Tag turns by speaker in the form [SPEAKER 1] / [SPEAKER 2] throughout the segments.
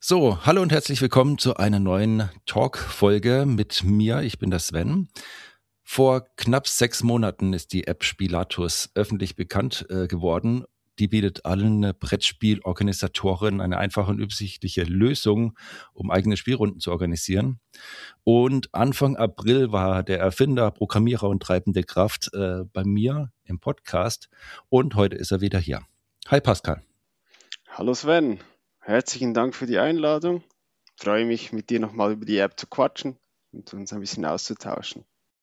[SPEAKER 1] So, hallo und herzlich willkommen zu einer neuen Talk-Folge mit mir. Ich bin der Sven. Vor knapp 6 Monaten ist die App Spielatus öffentlich bekannt geworden. Die bietet allen Brettspielorganisatoren eine einfache und übersichtliche Lösung, um eigene Spielrunden zu organisieren. Und Anfang April war der Erfinder, Programmierer und treibende Kraft bei mir im Podcast. Und heute ist er wieder hier. Hi Pascal.
[SPEAKER 2] Hallo Sven, herzlichen Dank für die Einladung. Ich freue mich, mit dir nochmal über die App zu quatschen und uns ein bisschen auszutauschen.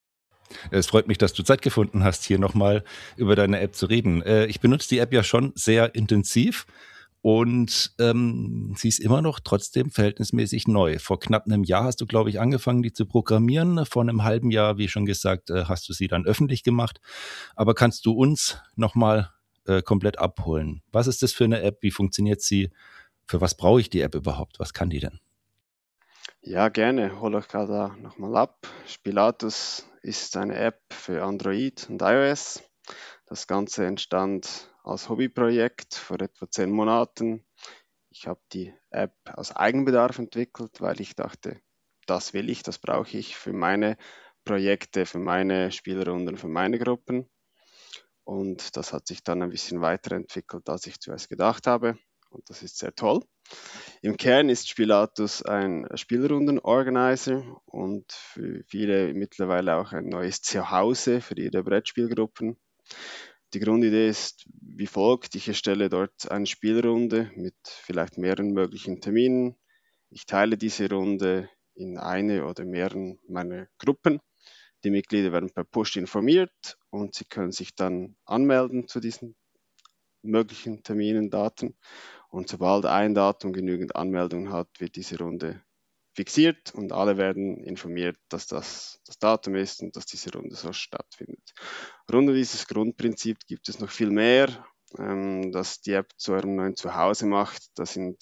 [SPEAKER 1] Es freut mich, dass du Zeit gefunden hast, hier nochmal über deine App zu reden. Ich benutze die App ja schon sehr intensiv und sie ist immer noch trotzdem verhältnismäßig neu. Vor knapp einem Jahr hast du, glaube ich, angefangen, die zu programmieren. Vor einem halben Jahr, wie schon gesagt, hast du sie dann öffentlich gemacht. Aber kannst du uns nochmal komplett abholen? Was ist das für eine App? Wie funktioniert sie? Für was brauche ich die App überhaupt? Was kann die denn?
[SPEAKER 2] Ja, gerne, hol euch da nochmal ab. Spielatus ist eine App für Android und iOS. Das Ganze entstand als Hobbyprojekt vor etwa 10 Monaten. Ich habe die App aus Eigenbedarf entwickelt, weil ich dachte, das will ich, das brauche ich für meine Projekte, für meine Spielrunden, für meine Gruppen. Und das hat sich dann ein bisschen weiterentwickelt, als ich zuerst gedacht habe. Und das ist sehr toll. Im Kern ist Spielatus ein Spielrunden-Organizer und für viele mittlerweile auch ein neues Zuhause für ihre Brettspielgruppen. Die Grundidee ist wie folgt: Ich erstelle dort eine Spielrunde mit vielleicht mehreren möglichen Terminen. Ich teile diese Runde in eine oder mehreren meiner Gruppen. Die Mitglieder werden per Push informiert und sie können sich dann anmelden zu diesen möglichen Terminen, Daten. Und sobald ein Datum genügend Anmeldungen hat, wird diese Runde fixiert und alle werden informiert, dass das das Datum ist und dass diese Runde so stattfindet. Rund um dieses Grundprinzip gibt es noch viel mehr, das die App zu eurem neuen Zuhause macht. Das sind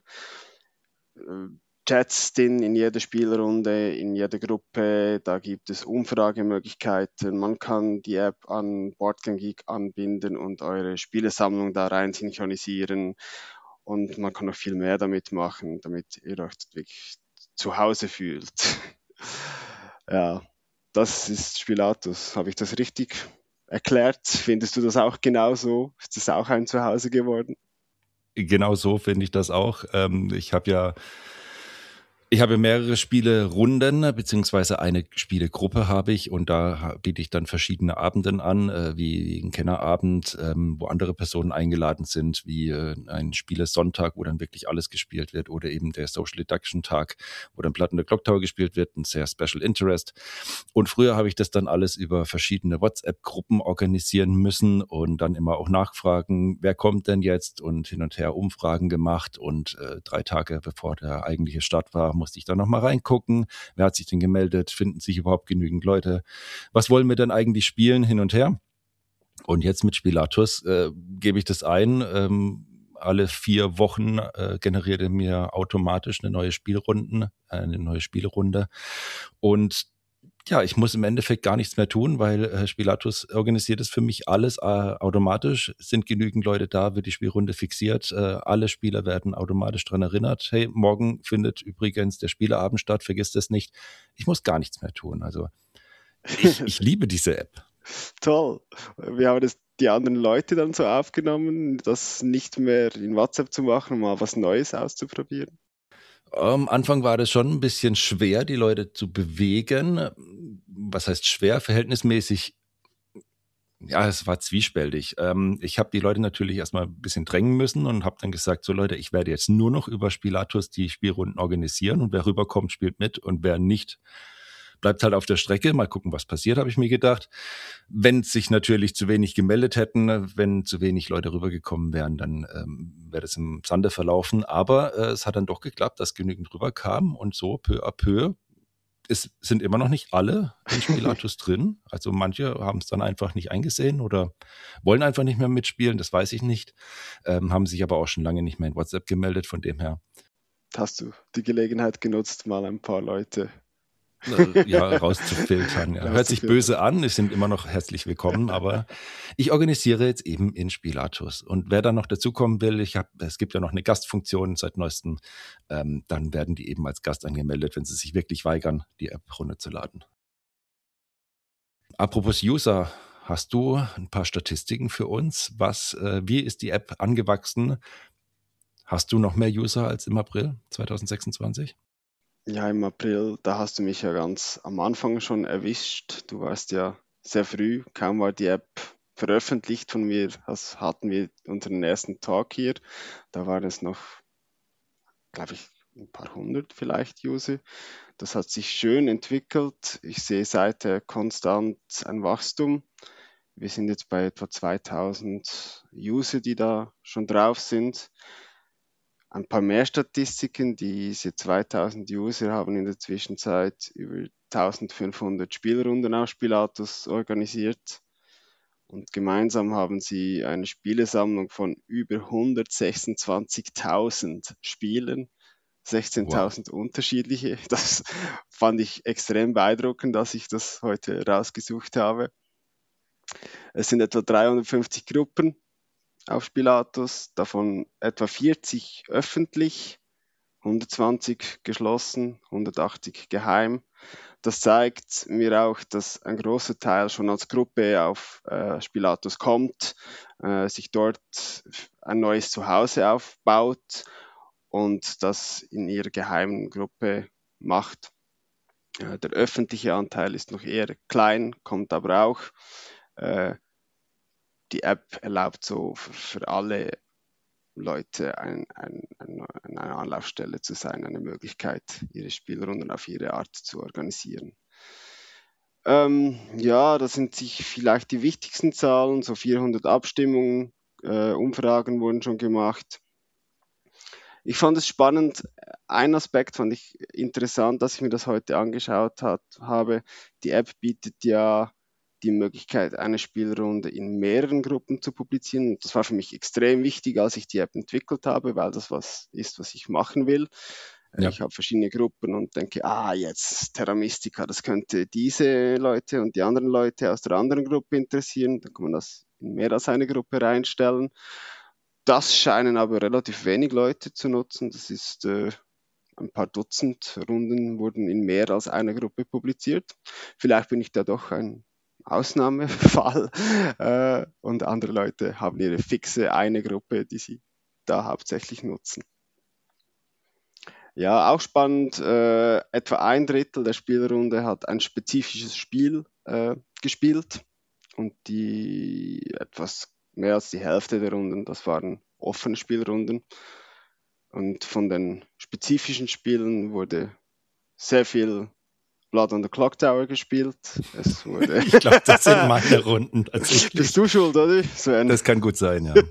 [SPEAKER 2] Chats in jeder Spielrunde, in jeder Gruppe. Da gibt es Umfragemöglichkeiten. Man kann die App an Boardgame Geek anbinden und eure Spielesammlung da rein synchronisieren. Und man kann noch viel mehr damit machen, damit ihr euch wirklich zu Hause fühlt. Ja, das ist Spielatus. Habe ich das richtig erklärt? Findest du das auch genauso? Ist das auch ein Zuhause geworden?
[SPEAKER 1] Genau so finde ich das auch. Ich habe mehrere Spielerunden, beziehungsweise eine Spielegruppe habe ich und da biete ich dann verschiedene Abenden an, wie ein Kennerabend, wo andere Personen eingeladen sind, wie ein Spielesonntag, wo dann wirklich alles gespielt wird oder eben der Social Deduction Tag, wo dann Platten der Clock Tower gespielt wird, ein sehr Special Interest. Und früher habe ich das dann alles über verschiedene WhatsApp-Gruppen organisieren müssen und dann immer auch nachfragen, wer kommt denn jetzt und hin und her Umfragen gemacht und 3 Tage bevor der eigentliche Start war, musste ich dann nochmal reingucken. Wer hat sich denn gemeldet? Finden sich überhaupt genügend Leute? Was wollen wir denn eigentlich spielen? Hin und her. Und jetzt mit Spielatus gebe ich das ein. Alle 4 Wochen generiert er mir automatisch eine neue Spielrunde. Und ja, ich muss im Endeffekt gar nichts mehr tun, weil Spielatus organisiert es für mich alles automatisch. Sind genügend Leute da, wird die Spielrunde fixiert. Alle Spieler werden automatisch daran erinnert. Hey, morgen findet übrigens der Spieleabend statt, vergiss das nicht. Ich muss gar nichts mehr tun. Also ich liebe diese App.
[SPEAKER 2] Toll. Wie haben das die anderen Leute dann so aufgenommen, das nicht mehr in WhatsApp zu machen, mal was Neues auszuprobieren?
[SPEAKER 1] Am Anfang war das schon ein bisschen schwer, die Leute zu bewegen. Was heißt schwer? Verhältnismäßig, ja, es war zwiespältig. Ich habe die Leute natürlich erstmal ein bisschen drängen müssen und habe dann gesagt, so Leute, ich werde jetzt nur noch über Spielatus die Spielrunden organisieren und wer rüberkommt, spielt mit und wer nicht, bleibt halt auf der Strecke. Mal gucken, was passiert, habe ich mir gedacht. Wenn sich natürlich zu wenig gemeldet hätten, wenn zu wenig Leute rübergekommen wären, dann wäre das im Sande verlaufen. Aber es hat dann doch geklappt, dass genügend rüberkamen und so peu à peu. Es sind immer noch nicht alle in Spielatus drin. Also manche haben es dann einfach nicht eingesehen oder wollen einfach nicht mehr mitspielen, das weiß ich nicht. Haben sich aber auch schon lange nicht mehr in WhatsApp gemeldet, von dem her.
[SPEAKER 2] Hast du die Gelegenheit genutzt, mal ein paar Leute
[SPEAKER 1] ja, rauszufiltern. Ja. Hört sich
[SPEAKER 2] Rauszufiltern.
[SPEAKER 1] böse an, es sind immer noch herzlich willkommen, aber ich organisiere jetzt eben in Spilatus. Und wer dann noch dazukommen will, es gibt ja noch eine Gastfunktion seit neuestem, dann werden die eben als Gast angemeldet, wenn sie sich wirklich weigern, die App runterzuladen. Apropos User, hast du ein paar Statistiken für uns? Wie ist die App angewachsen? Hast du noch mehr User als im April 2026?
[SPEAKER 2] Ja, im April, da hast du mich ja ganz am Anfang schon erwischt. Du warst ja sehr früh, kaum war die App veröffentlicht von mir, hatten wir unseren ersten Talk hier. Da waren es noch, glaube ich, ein paar hundert vielleicht User. Das hat sich schön entwickelt. Ich sehe seither konstant ein Wachstum. Wir sind jetzt bei etwa 2000 User, die da schon drauf sind. Ein paar mehr Statistiken. Diese 2000 User haben in der Zwischenzeit über 1500 Spielrunden auf Spilatus organisiert. Und gemeinsam haben sie eine Spielesammlung von über 126.000 Spielen, 16.000 unterschiedliche. Das fand ich extrem beeindruckend, dass ich das heute rausgesucht habe. Es sind etwa 350 Gruppen auf Spilatus, davon etwa 40 öffentlich, 120 geschlossen, 180 geheim. Das zeigt mir auch, dass ein großer Teil schon als Gruppe auf Spilatus kommt, sich dort ein neues Zuhause aufbaut und das in ihrer geheimen Gruppe macht. Der öffentliche Anteil ist noch eher klein, kommt aber auch. Die App erlaubt so für alle Leute eine Anlaufstelle zu sein, eine Möglichkeit, ihre Spielrunden auf ihre Art zu organisieren. Ja, das sind sich vielleicht die wichtigsten Zahlen, so 400 Abstimmungen, Umfragen wurden schon gemacht. Ich fand es spannend, ein Aspekt fand ich interessant, dass ich mir das heute angeschaut habe. Die App bietet ja die Möglichkeit, eine Spielrunde in mehreren Gruppen zu publizieren. Das war für mich extrem wichtig, als ich die App entwickelt habe, weil das was ist, was ich machen will.
[SPEAKER 1] Ja.
[SPEAKER 2] Ich habe verschiedene Gruppen und denke, jetzt Terra Mystica, das könnte diese Leute und die anderen Leute aus der anderen Gruppe interessieren. Dann kann man das in mehr als eine Gruppe reinstellen. Das scheinen aber relativ wenig Leute zu nutzen. Das ist ein paar Dutzend Runden wurden in mehr als einer Gruppe publiziert. Vielleicht bin ich da doch ein Ausnahmefall und andere Leute haben ihre fixe eine Gruppe, die sie da hauptsächlich nutzen. Ja, auch spannend, etwa ein Drittel der Spielrunde hat ein spezifisches Spiel gespielt und die etwas mehr als die Hälfte der Runden, das waren offene Spielrunden. Und von den spezifischen Spielen wurde sehr viel Blood on the Clock Tower gespielt. Es wurde
[SPEAKER 1] Ich glaube, das sind meine Runden tatsächlich.
[SPEAKER 2] Bist du schuld, oder? Sven?
[SPEAKER 1] Das kann gut sein, ja.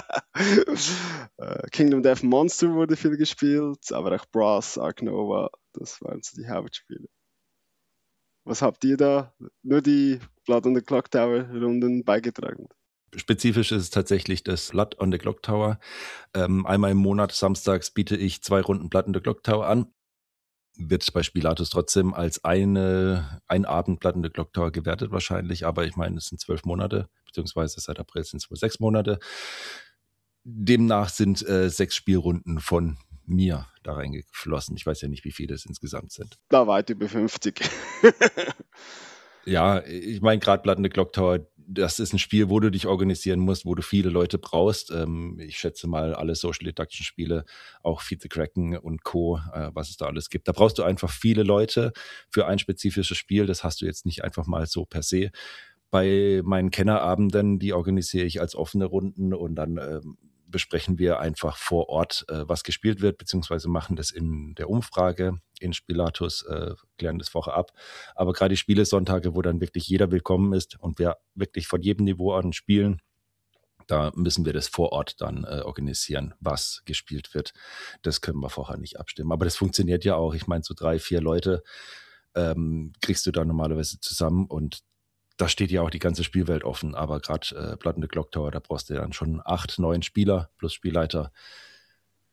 [SPEAKER 2] Kingdom Death Monster wurde viel gespielt, aber auch Brass, Ark Nova, das waren so die Hauptspiele. Was habt ihr da? Nur die Blood on the Clock Tower Runden beigetragen?
[SPEAKER 1] Spezifisch ist es tatsächlich das Blood on the Clock Tower. Einmal im Monat, samstags, biete ich 2 Runden Blood on the Clock Tower an. Wird bei Spilatus trotzdem als ein Abend Blood on the Clock Tower gewertet wahrscheinlich, aber ich meine, es sind 12 Monate, beziehungsweise seit April sind es wohl 6 Monate. Demnach sind 6 Spielrunden von mir da reingeflossen. Ich weiß ja nicht, wie viele es insgesamt sind.
[SPEAKER 2] Da weit über 50.
[SPEAKER 1] Ja, ich meine, gerade Blood on the Clock Tower, das ist ein Spiel, wo du dich organisieren musst, wo du viele Leute brauchst. Ich schätze mal, alle Social Deduction Spiele, auch Feed the Kraken und Co., was es da alles gibt. Da brauchst du einfach viele Leute für ein spezifisches Spiel. Das hast du jetzt nicht einfach mal so per se. Bei meinen Kennerabenden, die organisiere ich als offene Runden und dann besprechen wir einfach vor Ort, was gespielt wird, beziehungsweise machen das in der Umfrage in Spilatus, klären das vorher ab. Aber gerade die Spielesonntage, wo dann wirklich jeder willkommen ist und wir wirklich von jedem Niveau an spielen, da müssen wir das vor Ort dann organisieren, was gespielt wird. Das können wir vorher nicht abstimmen. Aber das funktioniert ja auch. Ich meine, so 3, 4 Leute kriegst du da normalerweise zusammen und da steht ja auch die ganze Spielwelt offen, aber gerade Blood on the Clock Tower, da brauchst du dann schon 8, 9 Spieler plus Spielleiter.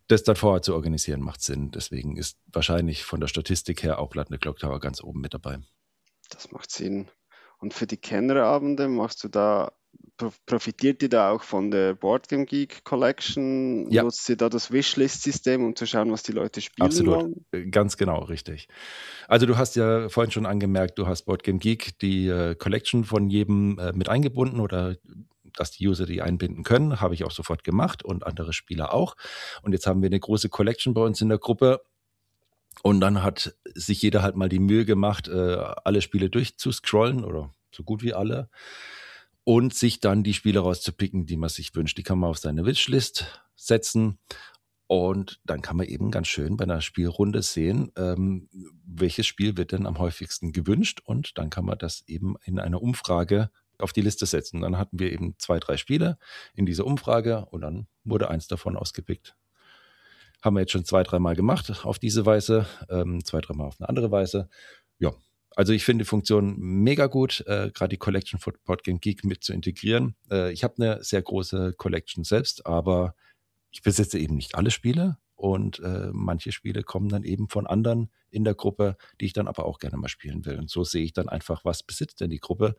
[SPEAKER 1] Das dann vorher zu organisieren, macht Sinn. Deswegen ist wahrscheinlich von der Statistik her auch Blood in the Clock Tower ganz oben mit dabei.
[SPEAKER 2] Das macht Sinn. Und für die Kennerabende profitiert ihr da auch von der Boardgame Geek Collection?
[SPEAKER 1] Ja,
[SPEAKER 2] Nutzt ihr da das Wishlist-System, um zu schauen, was die Leute spielen
[SPEAKER 1] absolut.
[SPEAKER 2] wollen?
[SPEAKER 1] Ganz genau, richtig. Also du hast ja vorhin schon angemerkt, du hast Boardgame Geek, die Collection von jedem mit eingebunden oder dass die User die einbinden können, habe ich auch sofort gemacht und andere Spieler auch. Und jetzt haben wir eine große Collection bei uns in der Gruppe. Und dann hat sich jeder halt mal die Mühe gemacht, alle Spiele durchzuscrollen oder so gut wie alle und sich dann die Spiele rauszupicken, die man sich wünscht. Die kann man auf seine Wishlist setzen und dann kann man eben ganz schön bei einer Spielrunde sehen, welches Spiel wird denn am häufigsten gewünscht und dann kann man das eben in einer Umfrage auf die Liste setzen. Dann hatten wir eben 2, 3 Spiele in dieser Umfrage und dann wurde eins davon ausgepickt. Haben wir jetzt schon 2, 3 Mal gemacht auf diese Weise, 2, 3 Mal auf eine andere Weise. Ja, also ich finde die Funktion mega gut, gerade die Collection von Boardgame Geek mit zu integrieren. Ich habe eine sehr große Collection selbst, aber ich besitze eben nicht alle Spiele und manche Spiele kommen dann eben von anderen in der Gruppe, die ich dann aber auch gerne mal spielen will. Und so sehe ich dann einfach, was besitzt denn die Gruppe?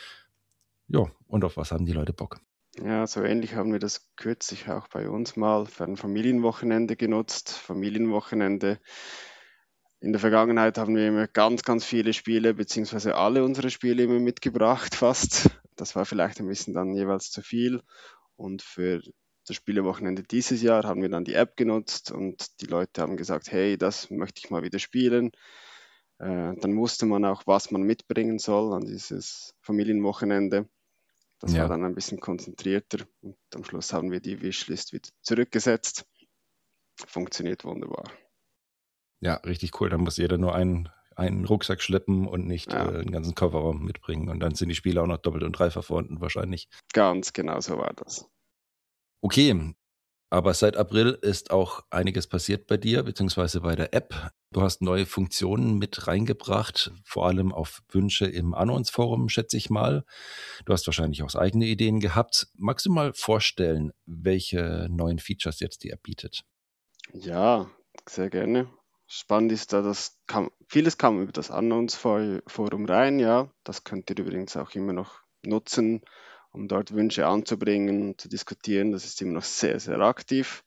[SPEAKER 1] Ja, und auf was haben die Leute Bock?
[SPEAKER 2] Ja, so ähnlich haben wir das kürzlich auch bei uns mal für ein Familienwochenende genutzt. Familienwochenende. In der Vergangenheit haben wir immer ganz, ganz viele Spiele, beziehungsweise alle unsere Spiele immer mitgebracht, fast. Das war vielleicht ein bisschen dann jeweils zu viel. Und für das Spielewochenende dieses Jahr haben wir dann die App genutzt und die Leute haben gesagt, hey, das möchte ich mal wieder spielen. Dann wusste man auch, was man mitbringen soll an dieses Familienwochenende. Das war
[SPEAKER 1] Ja,
[SPEAKER 2] dann ein bisschen konzentrierter und am Schluss haben wir die Wishlist wieder zurückgesetzt. Funktioniert wunderbar.
[SPEAKER 1] ja, richtig cool. Dann muss jeder nur einen Rucksack schleppen und nicht
[SPEAKER 2] Ja,
[SPEAKER 1] einen ganzen Kofferraum mitbringen. Und dann sind die Spiele auch noch doppelt und dreifach vorhanden wahrscheinlich.
[SPEAKER 2] ganz genau so war das.
[SPEAKER 1] Okay, aber seit April ist auch einiges passiert bei dir, beziehungsweise bei der App. Du hast neue Funktionen mit reingebracht, vor allem auf Wünsche im Anons-Forum, schätze ich mal. Du hast wahrscheinlich auch eigene Ideen gehabt. Magst du mal vorstellen, welche neuen Features jetzt die App bietet?
[SPEAKER 2] Ja, sehr gerne. Spannend ist da, vieles kam über das Unknowns-Forum rein, ja. Das könnt ihr übrigens auch immer noch nutzen, um dort Wünsche anzubringen, zu diskutieren. Das ist immer noch sehr, sehr aktiv.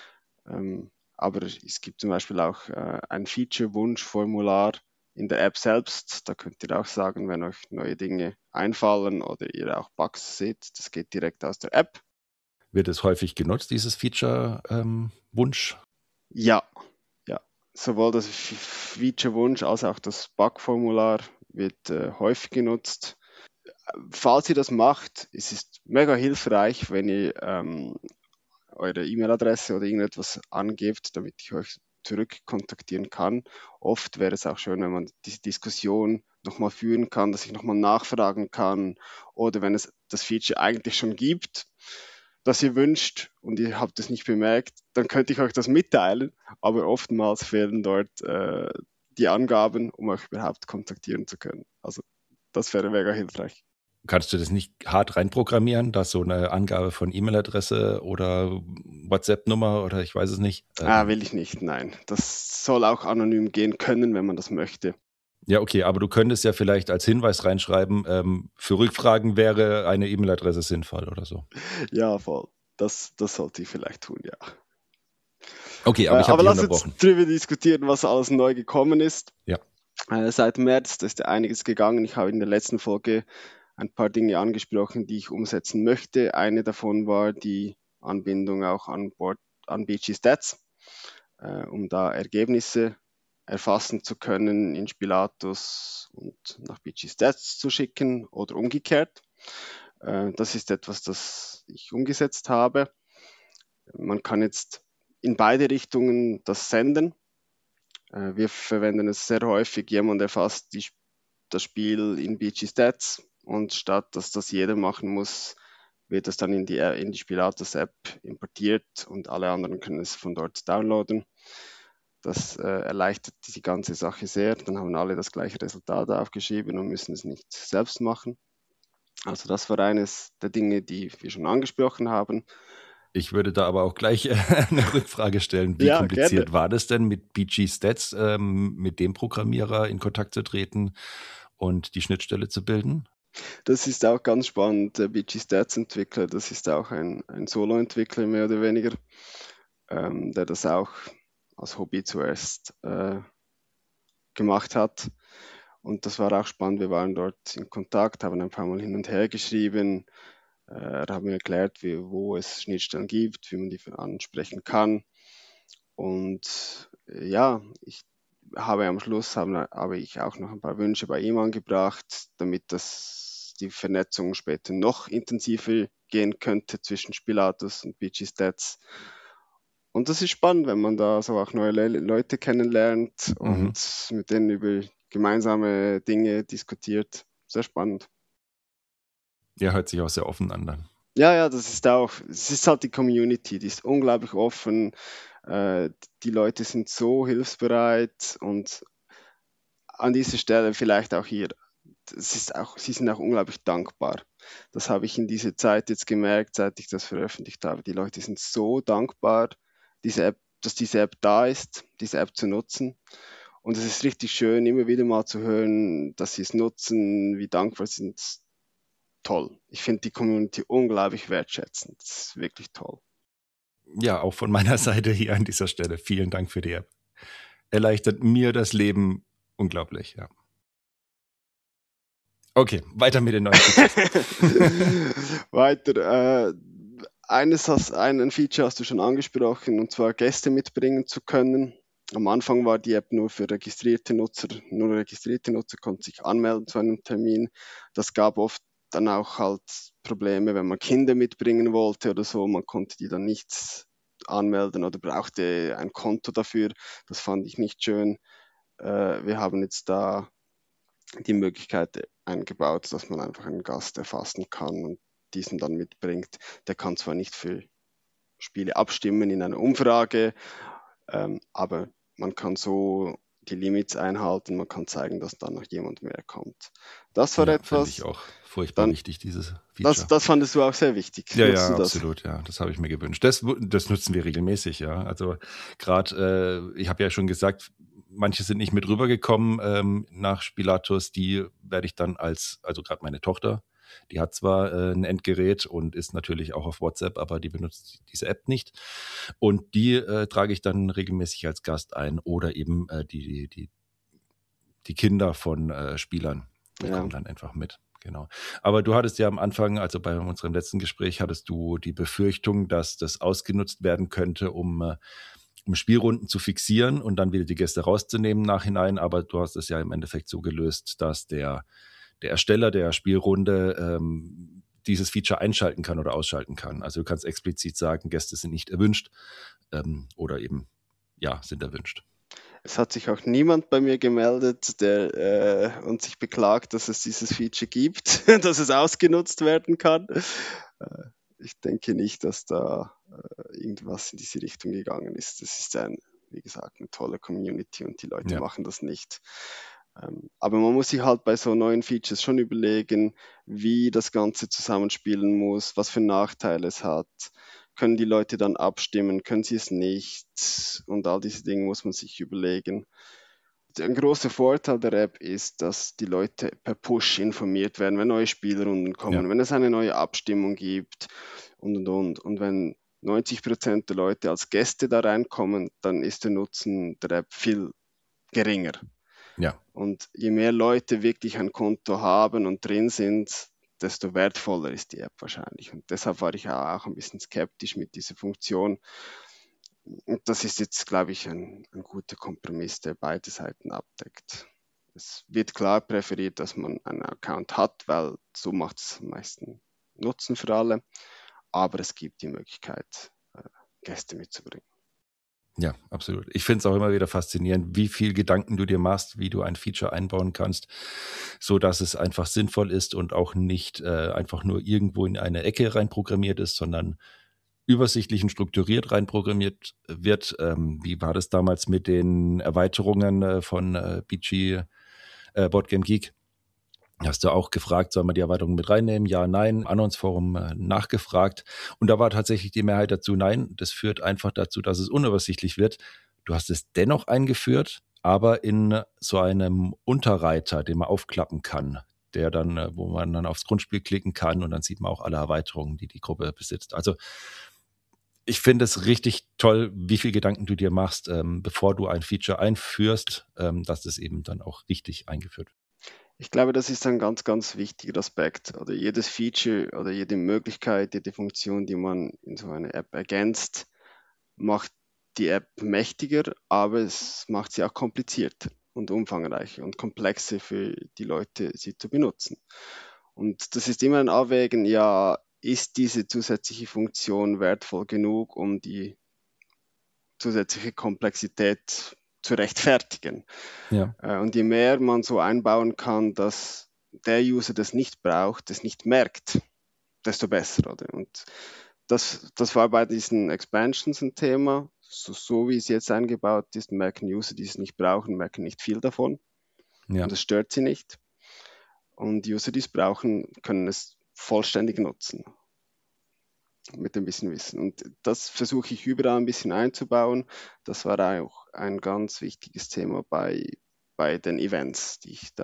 [SPEAKER 2] Aber es gibt zum Beispiel auch ein Feature-Wunsch-Formular in der App selbst. Da könnt ihr auch sagen, wenn euch neue Dinge einfallen oder ihr auch Bugs seht. Das geht direkt aus der App.
[SPEAKER 1] Wird es häufig genutzt, dieses Feature-Wunsch?
[SPEAKER 2] Ja, ja. Sowohl das Feature-Wunsch als auch das Bug-Formular wird häufig genutzt. Falls ihr das macht, es ist mega hilfreich, wenn ihr eure E-Mail-Adresse oder irgendetwas angebt, damit ich euch zurückkontaktieren kann. Oft wäre es auch schön, wenn man diese Diskussion nochmal führen kann, dass ich nochmal nachfragen kann oder wenn es das Feature eigentlich schon gibt, das ihr wünscht und ihr habt es nicht bemerkt, dann könnte ich euch das mitteilen, aber oftmals fehlen dort die Angaben, um euch überhaupt kontaktieren zu können. Also das wäre mega hilfreich.
[SPEAKER 1] Kannst du das nicht hart reinprogrammieren, dass so eine Angabe von E-Mail-Adresse oder WhatsApp-Nummer oder ich weiß es nicht?
[SPEAKER 2] Will ich nicht, nein. Das soll auch anonym gehen können, wenn man das möchte.
[SPEAKER 1] Ja, okay, aber du könntest ja vielleicht als Hinweis reinschreiben, für Rückfragen wäre eine E-Mail-Adresse sinnvoll oder so.
[SPEAKER 2] Ja, voll. Das sollte ich vielleicht tun, ja.
[SPEAKER 1] Okay, aber ich habe
[SPEAKER 2] Aber
[SPEAKER 1] dich
[SPEAKER 2] lass uns
[SPEAKER 1] unterbrochen.
[SPEAKER 2] drüber diskutieren, was alles neu gekommen ist.
[SPEAKER 1] Ja.
[SPEAKER 2] Seit März, da ist ja einiges gegangen. Ich habe in der letzten Folge ein paar Dinge angesprochen, die ich umsetzen möchte. Eine davon war die Anbindung auch an BG Stats, um da Ergebnisse erfassen zu können in Spilatus und nach BG Stats zu schicken oder umgekehrt. Das ist etwas, das ich umgesetzt habe. Man kann jetzt in beide Richtungen das senden. Wir verwenden es sehr häufig. Jemand erfasst das Spiel in BG Stats und statt dass das jeder machen muss, wird es dann in die Spilatus-App importiert und alle anderen können es von dort downloaden. Das erleichtert die ganze Sache sehr. Dann haben alle das gleiche Resultat aufgeschrieben und müssen es nicht selbst machen. Also das war eines der Dinge, die wir schon angesprochen haben.
[SPEAKER 1] Ich würde da aber auch gleich eine Rückfrage stellen. Wie
[SPEAKER 2] Ja,
[SPEAKER 1] kompliziert
[SPEAKER 2] gerne.
[SPEAKER 1] war das denn, mit BG Stats, mit dem Programmierer in Kontakt zu treten und die Schnittstelle zu bilden?
[SPEAKER 2] Das ist auch ganz spannend. Der BG Stats Entwickler, das ist auch ein Solo-Entwickler mehr oder weniger, der das auch als Hobby zuerst gemacht hat. Und das war auch spannend. Wir waren dort in Kontakt, haben ein paar Mal hin und her geschrieben. Er hat mir erklärt, wo es Schnittstellen gibt, wie man die ansprechen kann. Und ja, ich habe am Schluss habe ich auch noch ein paar Wünsche bei ihm angebracht, damit die Vernetzung später noch intensiver gehen könnte zwischen Spilatus und BG Stats. Und das ist spannend, wenn man da so auch neue Leute kennenlernt
[SPEAKER 1] Mhm.
[SPEAKER 2] und mit denen über gemeinsame Dinge diskutiert. Sehr spannend.
[SPEAKER 1] Ja, hört sich auch sehr offen an dann.
[SPEAKER 2] Ja, ja, es ist halt die Community, die ist unglaublich offen. Äh, Die Leute sind so hilfsbereit und an dieser Stelle vielleicht auch hier, sie sind auch unglaublich dankbar. Das habe ich in dieser Zeit jetzt gemerkt, seit ich das veröffentlicht habe. Die Leute sind so dankbar, dass diese App da ist, diese App zu nutzen. Und es ist richtig schön, immer wieder mal zu hören, dass sie es nutzen, wie dankbar sie sind. Toll. Ich finde die Community unglaublich wertschätzend. Das ist wirklich toll.
[SPEAKER 1] Ja, auch von meiner Seite hier an dieser Stelle. Vielen Dank für die App. Erleichtert mir das Leben unglaublich, ja. Okay, weiter mit den neuen Features.
[SPEAKER 2] Weiter. Ein Feature hast du schon angesprochen, und zwar Gäste mitbringen zu können. Am Anfang war die App nur für registrierte Nutzer. Nur registrierte Nutzer konnten sich anmelden zu einem Termin. Das gab oft dann auch halt Probleme, wenn man Kinder mitbringen wollte oder so. Man konnte die dann nicht anmelden oder brauchte ein Konto dafür. Das fand ich nicht schön. Wir haben jetzt da die Möglichkeit eingebaut, dass man einfach einen Gast erfassen kann und diesen dann mitbringt. Der kann zwar nicht für Spiele abstimmen in einer Umfrage, aber man kann so die Limits einhalten, man kann zeigen, dass dann noch jemand mehr kommt. Das war
[SPEAKER 1] Ja, finde ich
[SPEAKER 2] etwas,
[SPEAKER 1] auch furchtbar
[SPEAKER 2] dann,
[SPEAKER 1] wichtig, dieses Feature.
[SPEAKER 2] das fandest du auch sehr wichtig.
[SPEAKER 1] Ja,
[SPEAKER 2] Nutzt
[SPEAKER 1] ja,
[SPEAKER 2] du das?
[SPEAKER 1] absolut, ja. Das habe ich mir gewünscht. Das nutzen wir regelmäßig, ja. Also gerade, ich habe ja schon gesagt, manche sind nicht mit rübergekommen nach Spilatus. Die werde ich dann also gerade meine Tochter, die hat zwar ein Endgerät und ist natürlich auch auf WhatsApp, aber die benutzt diese App nicht. Und die trage ich dann regelmäßig als Gast ein oder eben die Kinder von Spielern, die
[SPEAKER 2] Ja.
[SPEAKER 1] kommen dann einfach mit. Genau. Aber du hattest ja am Anfang, also bei unserem letzten Gespräch, hattest du die Befürchtung, dass das ausgenutzt werden könnte, um Spielrunden zu fixieren und dann wieder die Gäste rauszunehmen im Nachhinein. Aber du hast es ja im Endeffekt so gelöst, dass der Ersteller der Spielrunde dieses Feature einschalten kann oder ausschalten kann. Also du kannst explizit sagen, Gäste sind nicht erwünscht oder eben, ja, sind erwünscht.
[SPEAKER 2] Es hat sich auch niemand bei mir gemeldet, der und sich beklagt, dass es dieses Feature gibt, dass es ausgenutzt werden kann. Ich denke nicht, dass da irgendwas in diese Richtung gegangen ist. Das ist wie gesagt, eine tolle Community und die Leute
[SPEAKER 1] Ja.
[SPEAKER 2] machen das nicht. Aber man muss sich halt bei so neuen Features schon überlegen, wie das Ganze zusammenspielen muss, was für Nachteile es hat. Können die Leute dann abstimmen, können sie es nicht? Und all diese Dinge muss man sich überlegen. Ein großer Vorteil der App ist, dass die Leute per Push informiert werden, wenn neue Spielrunden kommen,
[SPEAKER 1] Ja.
[SPEAKER 2] wenn es eine neue Abstimmung gibt und. Und wenn 90% der Leute als Gäste da reinkommen, dann ist der Nutzen der App viel geringer.
[SPEAKER 1] Ja.
[SPEAKER 2] Und je mehr Leute wirklich ein Konto haben und drin sind, desto wertvoller ist die App wahrscheinlich. Und deshalb war ich auch ein bisschen skeptisch mit dieser Funktion. Und das ist jetzt, glaube ich, ein guter Kompromiss, der beide Seiten abdeckt. Es wird klar präferiert, dass man einen Account hat, weil so macht es am meisten Nutzen für alle. Aber es gibt die Möglichkeit, Gäste mitzubringen.
[SPEAKER 1] Ja, absolut. Ich finde es auch immer wieder faszinierend, wie viel Gedanken du dir machst, wie du ein Feature einbauen kannst, so dass es einfach sinnvoll ist und auch nicht einfach nur irgendwo in eine Ecke reinprogrammiert ist, sondern übersichtlich und strukturiert reinprogrammiert wird. Wie war das damals mit den Erweiterungen von BG, Board Game Geek? Hast du auch gefragt, soll man die Erweiterung mit reinnehmen? Ja, nein. Anonsforum nachgefragt. Und da war tatsächlich die Mehrheit dazu, nein. Das führt einfach dazu, dass es unübersichtlich wird. Du hast es dennoch eingeführt, aber in so einem Unterreiter, den man aufklappen kann, der dann, wo man dann aufs Grundspiel klicken kann und dann sieht man auch alle Erweiterungen, die die Gruppe besitzt. Also ich finde es richtig toll, wie viel Gedanken du dir machst, bevor du ein Feature einführst, dass das eben dann auch richtig eingeführt wird.
[SPEAKER 2] Ich glaube, das ist ein ganz, ganz wichtiger Aspekt. Oder jedes Feature oder jede Möglichkeit, jede Funktion, die man in so einer App ergänzt, macht die App mächtiger, aber es macht sie auch komplizierter und umfangreicher und komplexer für die Leute, sie zu benutzen. Und das ist immer ein Abwägen, ja, ist diese zusätzliche Funktion wertvoll genug, um die zusätzliche Komplexität zu rechtfertigen?
[SPEAKER 1] Ja.
[SPEAKER 2] Und je mehr man so einbauen kann, dass der User das nicht braucht, das nicht merkt, desto besser, oder? Und das war bei diesen Expansions ein Thema. So wie es jetzt eingebaut ist, merken User, die es nicht brauchen, merken nicht viel davon.
[SPEAKER 1] Ja.
[SPEAKER 2] Und es stört sie nicht. Und User, die es brauchen, können es vollständig nutzen. Mit ein bisschen Wissen. Und das versuche ich überall ein bisschen einzubauen. Das war auch ein ganz wichtiges Thema bei den Events,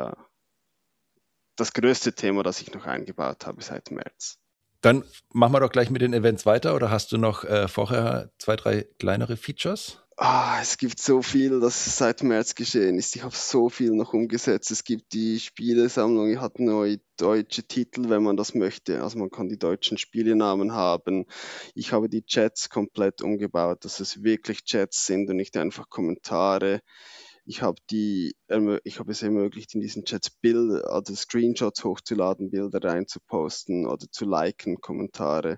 [SPEAKER 2] das größte Thema, das ich noch eingebaut habe seit März.
[SPEAKER 1] Dann machen wir doch gleich mit den Events weiter, oder hast du noch vorher 2, 3 kleinere Features?
[SPEAKER 2] Es gibt so viel, das seit März geschehen ist. Ich habe so viel noch umgesetzt. Es gibt die Spielesammlung, hat neue deutsche Titel, wenn man das möchte. Also man kann die deutschen Spielenamen haben. Ich habe die Chats komplett umgebaut, dass es wirklich Chats sind und nicht einfach Kommentare. Ich habe es ermöglicht, in diesen Chats Bilder, also Screenshots hochzuladen, Bilder reinzuposten oder zu liken, Kommentare.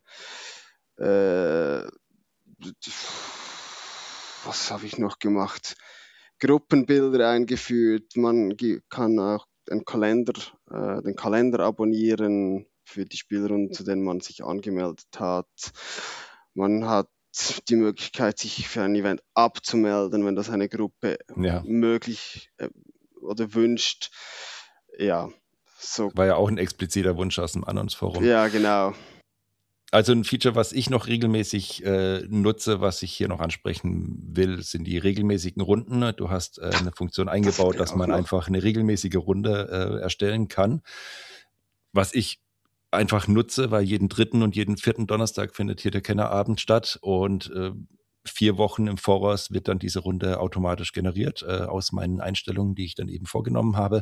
[SPEAKER 2] Was habe ich noch gemacht? Gruppenbilder eingeführt. Man kann auch den Kalender abonnieren für die Spielrunden, zu denen man sich angemeldet hat. Man hat die Möglichkeit, sich für ein Event abzumelden, wenn das eine Gruppe möglich oder wünscht. Ja, so.
[SPEAKER 1] War ja auch ein expliziter Wunsch aus dem Anonsforum.
[SPEAKER 2] Ja, genau.
[SPEAKER 1] Also ein Feature, was ich noch regelmäßig nutze, was ich hier noch ansprechen will, sind die regelmäßigen Runden. Du hast eine Funktion eingebaut, dass man einfach eine regelmäßige Runde erstellen kann. Was ich einfach nutze, weil jeden 3. und jeden 4. Donnerstag findet hier der Kennerabend statt und 4 Wochen im Voraus wird dann diese Runde automatisch generiert aus meinen Einstellungen, die ich dann eben vorgenommen habe.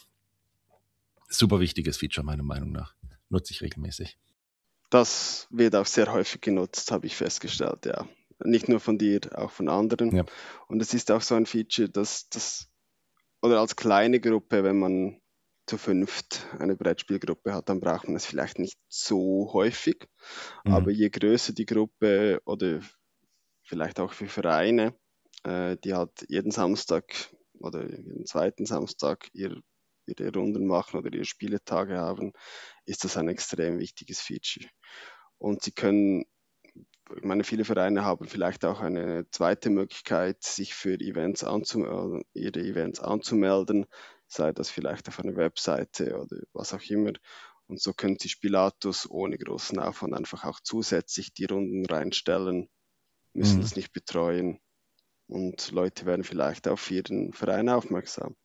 [SPEAKER 1] Super wichtiges Feature, meiner Meinung nach. Nutze ich regelmäßig.
[SPEAKER 2] Das wird auch sehr häufig genutzt, habe ich festgestellt, ja. Nicht nur von dir, auch von anderen.
[SPEAKER 1] Ja.
[SPEAKER 2] Und es ist auch so ein Feature, oder als kleine Gruppe, wenn man zu 5 eine Brettspielgruppe hat, dann braucht man es vielleicht nicht so häufig. Aber je größer die Gruppe oder vielleicht auch für Vereine, die halt jeden Samstag oder jeden zweiten Samstag ihre Runden machen oder ihre Spieletage haben, ist das ein extrem wichtiges Feature. Und sie können, ich meine, viele Vereine haben vielleicht auch eine zweite Möglichkeit, sich für ihre Events anzumelden, sei das vielleicht auf einer Webseite oder was auch immer. Und so können sie Spielatus ohne großen Aufwand einfach auch zusätzlich die Runden reinstellen, müssen das nicht betreuen und Leute werden vielleicht auf ihren Verein aufmerksam.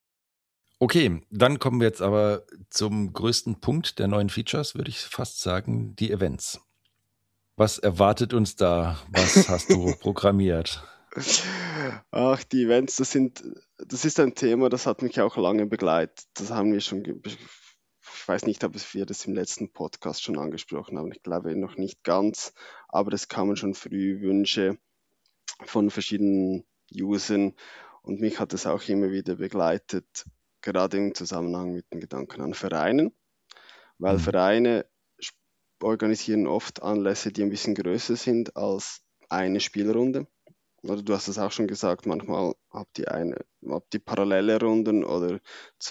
[SPEAKER 1] Okay, dann kommen wir jetzt aber zum größten Punkt der neuen Features, würde ich fast sagen, die Events. Was erwartet uns da? Was hast du programmiert?
[SPEAKER 2] Ach, die Events, das ist ein Thema, das hat mich auch lange begleitet. Das haben wir schon, ich weiß nicht, ob wir das im letzten Podcast schon angesprochen haben. Ich glaube noch nicht ganz, aber es kamen schon früh Wünsche von verschiedenen Usern und mich hat es auch immer wieder begleitet, gerade im Zusammenhang mit den Gedanken an Vereinen, weil Vereine organisieren oft Anlässe, die ein bisschen größer sind als eine Spielrunde. Oder du hast es auch schon gesagt, manchmal habt ihr parallele Runden oder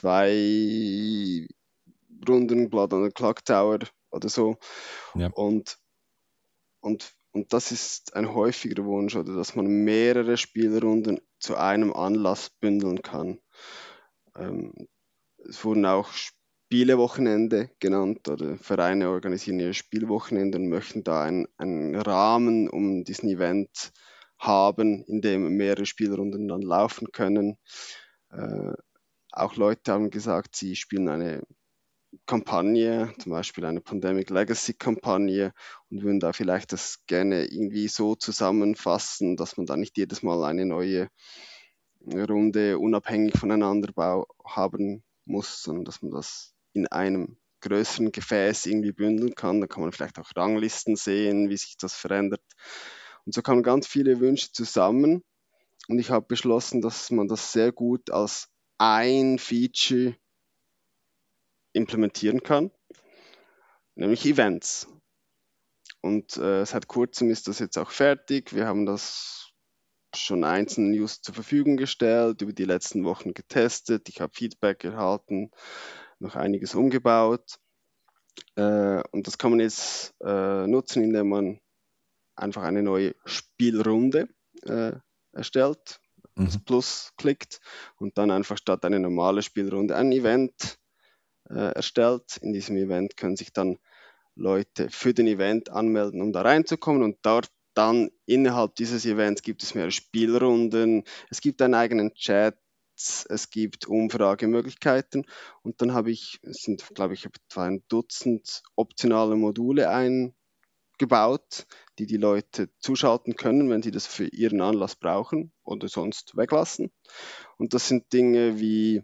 [SPEAKER 2] 2 Runden, Blood on the Clock Tower oder so.
[SPEAKER 1] Ja.
[SPEAKER 2] Und das ist ein häufiger Wunsch, oder dass man mehrere Spielrunden zu einem Anlass bündeln kann. Es wurden auch Spielewochenende genannt, oder Vereine organisieren ihr Spielwochenende und möchten da einen Rahmen um diesen Event haben, in dem mehrere Spielrunden dann laufen können. Auch Leute haben gesagt, sie spielen eine Kampagne, zum Beispiel eine Pandemic Legacy Kampagne, und würden da vielleicht das gerne irgendwie so zusammenfassen, dass man da nicht jedes Mal eine neue Runde unabhängig voneinander haben muss, sondern dass man das in einem größeren Gefäß irgendwie bündeln kann. Da kann man vielleicht auch Ranglisten sehen, wie sich das verändert. Und so kamen ganz viele Wünsche zusammen, und ich habe beschlossen, dass man das sehr gut als ein Feature implementieren kann, nämlich Events. Und seit kurzem ist das jetzt auch fertig. Wir haben das schon einzelnen News zur Verfügung gestellt, über die letzten Wochen getestet. Ich habe Feedback erhalten, noch einiges umgebaut. Und das kann man jetzt nutzen, indem man einfach eine neue Spielrunde erstellt, das Plus klickt und dann einfach statt eine normale Spielrunde ein Event erstellt. In diesem Event können sich dann Leute für den Event anmelden, um da reinzukommen, und dort dann innerhalb dieses Events gibt es mehrere Spielrunden, es gibt einen eigenen Chat, es gibt Umfragemöglichkeiten, und dann es sind, glaube ich, etwa ein Dutzend optionale Module eingebaut, die die Leute zuschalten können, wenn sie das für ihren Anlass brauchen oder sonst weglassen. Und das sind Dinge wie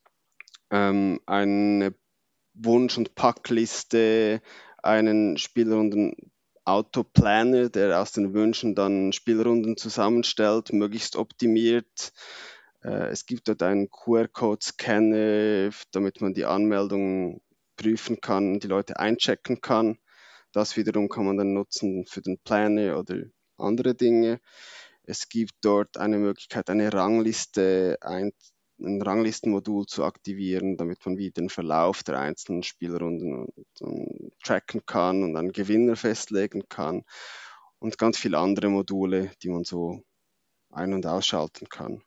[SPEAKER 2] eine Wunsch- und Packliste, einen Spielrunden-Autoplanner, der aus den Wünschen dann Spielrunden zusammenstellt, möglichst optimiert. Es gibt dort einen QR-Code-Scanner, damit man die Anmeldung prüfen kann, die Leute einchecken kann. Das wiederum kann man dann nutzen für den Planner oder andere Dinge. Es gibt dort eine Möglichkeit, ein Ranglistenmodul zu aktivieren, damit man wie den Verlauf der einzelnen Spielrunden tracken kann und einen Gewinner festlegen kann, und ganz viele andere Module, die man so ein- und ausschalten kann.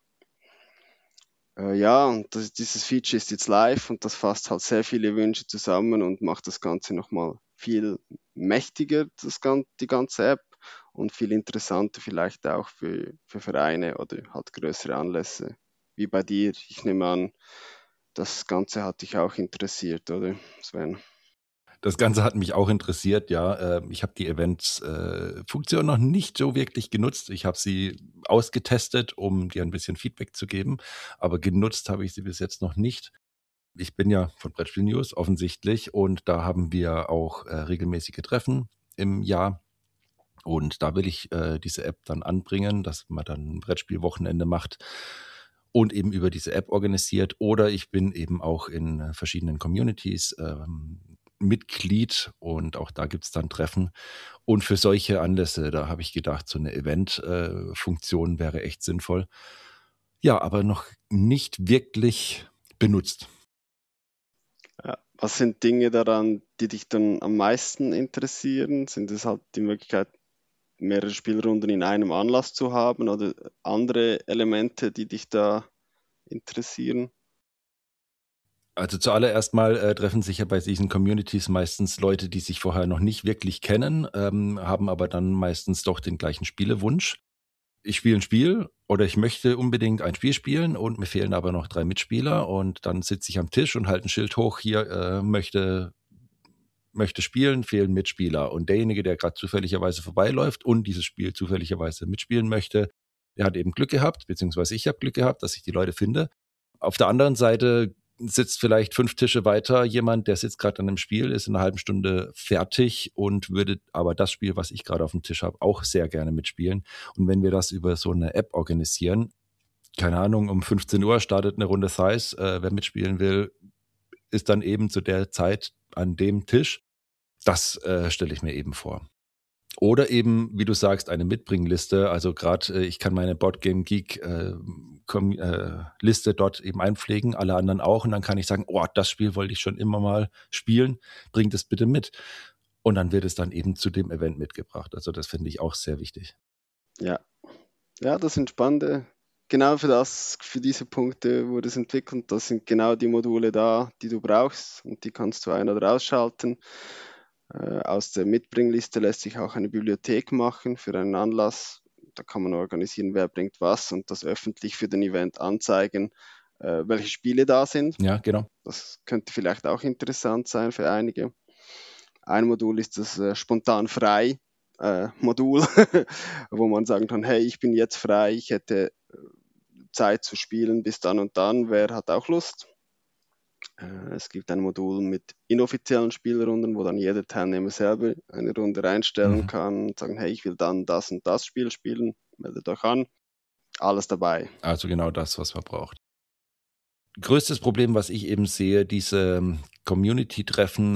[SPEAKER 2] Ja, und dieses Feature ist jetzt live, und das fasst halt sehr viele Wünsche zusammen und macht das Ganze nochmal viel mächtiger, die ganze App, und viel interessanter vielleicht auch für Vereine oder halt größere Anlässe. Wie bei dir, ich nehme an, das Ganze hat dich auch interessiert, oder Sven?
[SPEAKER 1] Das Ganze hat mich auch interessiert, ja. Ich habe die Events-Funktion noch nicht so wirklich genutzt. Ich habe sie ausgetestet, um dir ein bisschen Feedback zu geben, aber genutzt habe ich sie bis jetzt noch nicht. Ich bin ja von Brettspiel News offensichtlich, und da haben wir auch regelmäßige Treffen im Jahr. Und da will ich diese App dann anbringen, dass man dann ein Brettspielwochenende macht und eben über diese App organisiert. Oder ich bin eben auch in verschiedenen Communities Mitglied, und auch da gibt es dann Treffen. Und für solche Anlässe, da habe ich gedacht, so eine Event-Funktion wäre echt sinnvoll. Ja, aber noch nicht wirklich benutzt.
[SPEAKER 2] Ja. Was sind Dinge daran, die dich dann am meisten interessieren? Sind es halt die Möglichkeit, mehrere Spielrunden in einem Anlass zu haben, oder andere Elemente, die dich da interessieren?
[SPEAKER 1] Also zuallererst mal treffen sich ja bei diesen Communities meistens Leute, die sich vorher noch nicht wirklich kennen, haben aber dann meistens doch den gleichen Spielewunsch. Ich spiele ein Spiel oder ich möchte unbedingt ein Spiel spielen, und mir fehlen aber noch 3 Mitspieler, und dann sitze ich am Tisch und halte ein Schild hoch, hier möchte spielen, fehlen Mitspieler. Und derjenige, der gerade zufälligerweise vorbeiläuft und dieses Spiel zufälligerweise mitspielen möchte, der hat eben Glück gehabt, beziehungsweise ich habe Glück gehabt, dass ich die Leute finde. Auf der anderen Seite sitzt vielleicht 5 Tische weiter jemand, der sitzt gerade an einem Spiel, ist in einer halben Stunde fertig und würde aber das Spiel, was ich gerade auf dem Tisch habe, auch sehr gerne mitspielen. Und wenn wir das über so eine App organisieren, keine Ahnung, um 15 Uhr startet eine Runde Size, wer mitspielen will, ist dann eben zu der Zeit an dem Tisch. Das stelle ich mir eben vor. Oder eben, wie du sagst, eine Mitbringliste. Also gerade, ich kann meine Boardgame Geek Liste dort eben einpflegen, alle anderen auch. Und dann kann ich sagen, oh, das Spiel wollte ich schon immer mal spielen, bringt es bitte mit. Und dann wird es dann eben zu dem Event mitgebracht. Also das finde ich auch sehr wichtig.
[SPEAKER 2] Ja. Ja, das sind spannende genau für diese Punkte wurde es entwickelt. Da sind genau die Module da, die du brauchst und die kannst du ein- oder ausschalten. Aus der Mitbringliste lässt sich auch eine Bibliothek machen für einen Anlass. Da kann man organisieren, wer bringt was und das öffentlich für den Event anzeigen, welche Spiele da sind.
[SPEAKER 1] Ja, genau.
[SPEAKER 2] Das könnte vielleicht auch interessant sein für einige. Ein Modul ist das spontan frei Modul, wo man sagen kann, hey, ich bin jetzt frei, ich hätte Zeit zu spielen bis dann und dann, wer hat auch Lust? Es gibt ein Modul mit inoffiziellen Spielrunden, wo dann jeder Teilnehmer selber eine Runde reinstellen kann und sagen, hey, ich will dann das und das Spiel spielen, meldet euch an. Alles dabei.
[SPEAKER 1] Also genau das, was man braucht. Größtes Problem, was ich eben sehe, diese Community-Treffen,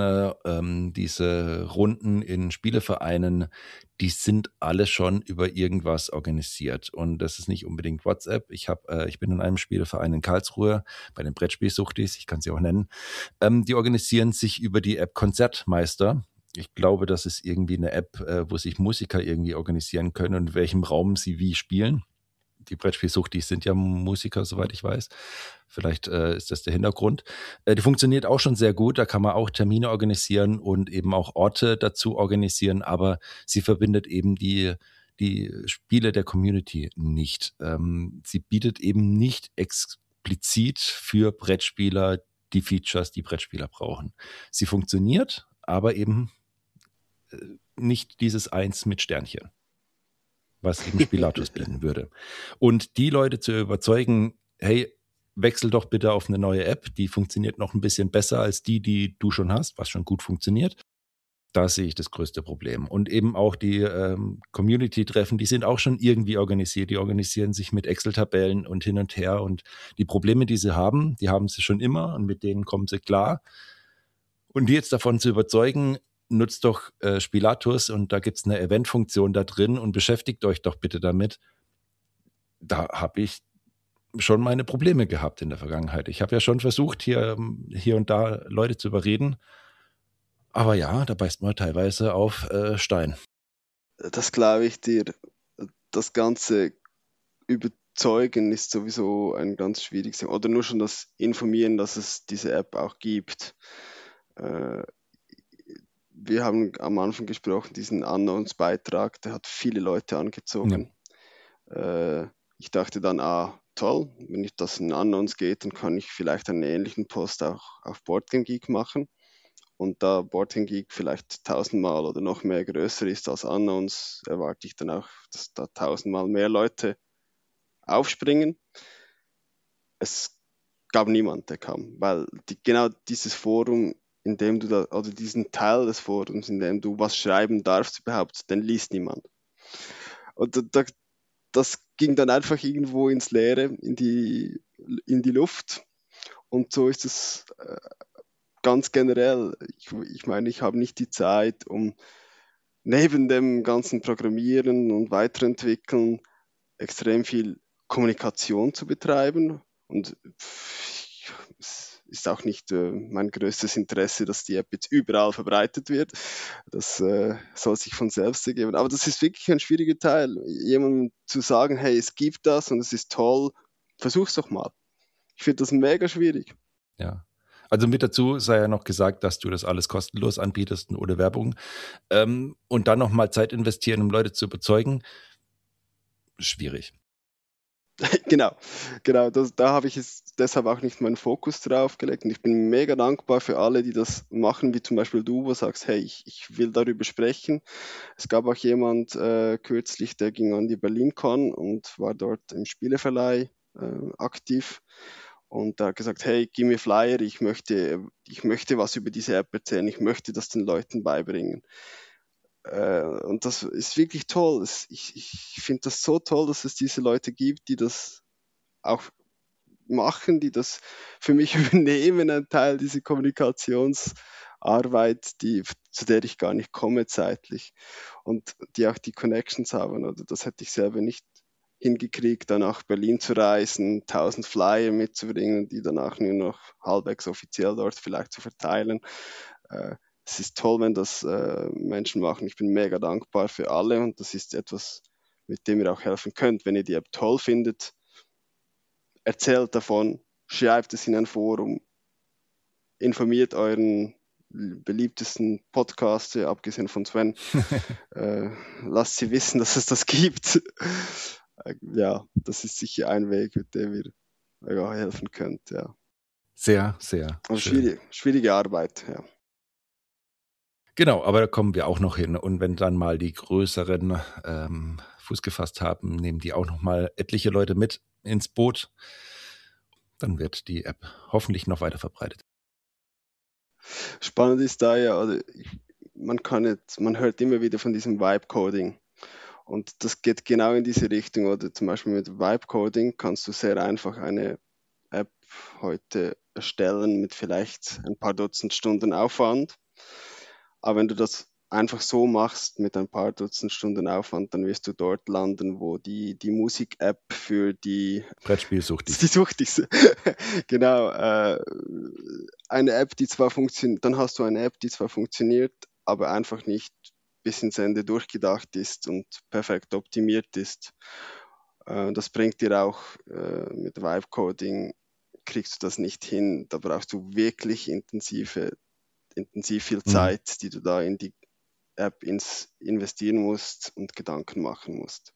[SPEAKER 1] diese Runden in Spielevereinen, die sind alle schon über irgendwas organisiert. Und das ist nicht unbedingt WhatsApp. Ich bin in einem Spieleverein in Karlsruhe bei den Brettspielsuchtis, ich kann sie auch nennen. Die organisieren sich über die App Konzertmeister. Ich glaube, das ist irgendwie eine App, wo sich Musiker irgendwie organisieren können und in welchem Raum sie wie spielen. Die Brettspielsuchtis sind ja Musiker, soweit ich weiß. Vielleicht ist das der Hintergrund. Die funktioniert auch schon sehr gut. Da kann man auch Termine organisieren und eben auch Orte dazu organisieren. Aber sie verbindet eben die Spiele der Community nicht. Sie bietet eben nicht explizit für Brettspieler die Features, die Brettspieler brauchen. Sie funktioniert, aber eben nicht dieses Eins mit Sternchen, was eben Spielatus bieten würde. Und die Leute zu überzeugen, hey, wechsel doch bitte auf eine neue App, die funktioniert noch ein bisschen besser als die du schon hast, was schon gut funktioniert. Da sehe ich das größte Problem. Und eben auch die Community-Treffen, die sind auch schon irgendwie organisiert. Die organisieren sich mit Excel-Tabellen und hin und her. Und die Probleme, die die haben sie schon immer und mit denen kommen sie klar. Und die jetzt davon zu überzeugen, nutzt doch Spielatus und da gibt es eine Event-Funktion da drin und beschäftigt euch doch bitte damit. Da habe ich schon meine Probleme gehabt in der Vergangenheit. Ich habe ja schon versucht, hier und da Leute zu überreden. Aber ja, da beißt man teilweise auf Stein.
[SPEAKER 2] Das glaube ich dir. Das ganze Überzeugen ist sowieso ein ganz schwieriges Thema. Oder nur schon das Informieren, dass es diese App auch gibt. Wir haben am Anfang gesprochen, diesen Unknowns-Beitrag, der hat viele Leute angezogen. Ich dachte dann, toll, wenn das in Unknowns geht, dann kann ich vielleicht einen ähnlichen Post auch auf Boardgame Geek machen. Und da Boardgame Geek vielleicht 1000-mal oder noch mehr größer ist als Unknowns, erwarte ich dann auch, dass da 1000-mal mehr Leute aufspringen. Es gab niemand, der kam, weil genau dieses Forum, in dem du da, oder diesen Teil des Forums, in dem du was schreiben darfst überhaupt, den liest niemand. Und das ging dann einfach irgendwo ins Leere, in die Luft. Und so ist es ganz generell. Ich meine, ich habe nicht die Zeit, um neben dem ganzen Programmieren und Weiterentwickeln extrem viel Kommunikation zu betreiben. Und es ist auch nicht mein größtes Interesse, dass die App jetzt überall verbreitet wird. Das soll sich von selbst ergeben. Aber das ist wirklich ein schwieriger Teil. Jemandem zu sagen, hey, es gibt das und es ist toll, versuch's doch mal. Ich finde das mega schwierig.
[SPEAKER 1] Ja. Also mit dazu sei ja noch gesagt, dass du das alles kostenlos anbietest und ohne Werbung. Und dann nochmal Zeit investieren, um Leute zu überzeugen. Schwierig.
[SPEAKER 2] Genau. Da habe ich es deshalb auch nicht meinen Fokus drauf gelegt. Und ich bin mega dankbar für alle, die das machen, wie zum Beispiel du, wo sagst, hey, ich will darüber sprechen. Es gab auch jemand kürzlich, der ging an die BerlinCon und war dort im Spieleverleih aktiv. Und da hat gesagt, hey, gib mir Flyer, ich möchte was über diese App erzählen, ich möchte das den Leuten beibringen. Und das ist wirklich toll. Ich finde das so toll, dass es diese Leute gibt, die das auch machen, die das für mich übernehmen, ein Teil dieser Kommunikationsarbeit, zu der ich gar nicht komme zeitlich. Und die auch die Connections haben. Oder das hätte ich selber nicht hingekriegt, dann nach Berlin zu reisen, 1000 Flyer mitzubringen, die danach nur noch halbwegs offiziell dort vielleicht zu verteilen. Es ist toll, wenn das Menschen machen. Ich bin mega dankbar für alle und das ist etwas, mit dem ihr auch helfen könnt. Wenn ihr die App toll findet, erzählt davon, schreibt es in ein Forum, informiert euren beliebtesten Podcaster, abgesehen von Sven, lasst sie wissen, dass es das gibt. Ja, das ist sicher ein Weg, mit dem ihr helfen könnt. Ja.
[SPEAKER 1] Sehr, sehr
[SPEAKER 2] Aber
[SPEAKER 1] schön.
[SPEAKER 2] schwierige Arbeit, ja.
[SPEAKER 1] Genau, aber da kommen wir auch noch hin. Und wenn dann mal die größeren Fuß gefasst haben, nehmen die auch noch mal etliche Leute mit ins Boot. Dann wird die App hoffentlich noch weiter verbreitet.
[SPEAKER 2] Spannend ist da ja, also man hört immer wieder von diesem Vibe-Coding. Und das geht genau in diese Richtung. Oder zum Beispiel mit Vibe-Coding kannst du sehr einfach eine App heute erstellen mit vielleicht ein paar Dutzend Stunden Aufwand. Aber wenn du das einfach so machst mit ein paar Dutzend Stunden Aufwand, dann wirst du dort landen, wo die Musik-App für die
[SPEAKER 1] Brettspiel sucht
[SPEAKER 2] die
[SPEAKER 1] dich.
[SPEAKER 2] Suchtis. Genau. Eine App, die zwar funktioniert, dann hast du eine App, die zwar funktioniert, aber einfach nicht bis ins Ende durchgedacht ist und perfekt optimiert ist. Das bringt dir auch mit Vibe Coding, kriegst du das nicht hin. Da brauchst du wirklich intensiv viel Zeit, die du da in die App investieren musst und Gedanken machen musst.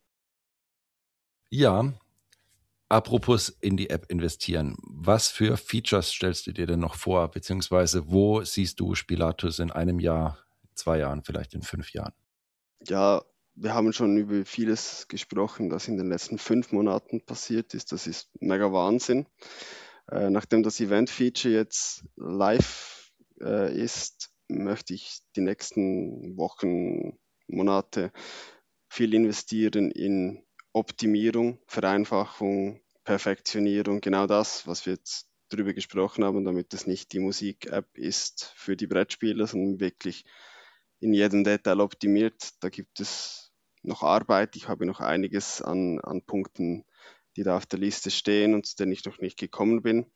[SPEAKER 1] Ja, apropos in die App investieren. Was für Features stellst du dir denn noch vor? Beziehungsweise wo siehst du Spilatus in einem Jahr, 2 Jahren, vielleicht in 5 Jahren?
[SPEAKER 2] Ja, wir haben schon über vieles gesprochen, das in den letzten 5 Monaten passiert ist. Das ist mega Wahnsinn. Nachdem das Event-Feature jetzt live ist, möchte ich die nächsten Wochen, Monate viel investieren in Optimierung, Vereinfachung, Perfektionierung, genau das, was wir jetzt drüber gesprochen haben, damit es nicht die Musik-App ist für die Brettspieler, sondern wirklich in jedem Detail optimiert. Da gibt es noch Arbeit. Ich habe noch einiges an Punkten, die da auf der Liste stehen und zu denen ich noch nicht gekommen bin.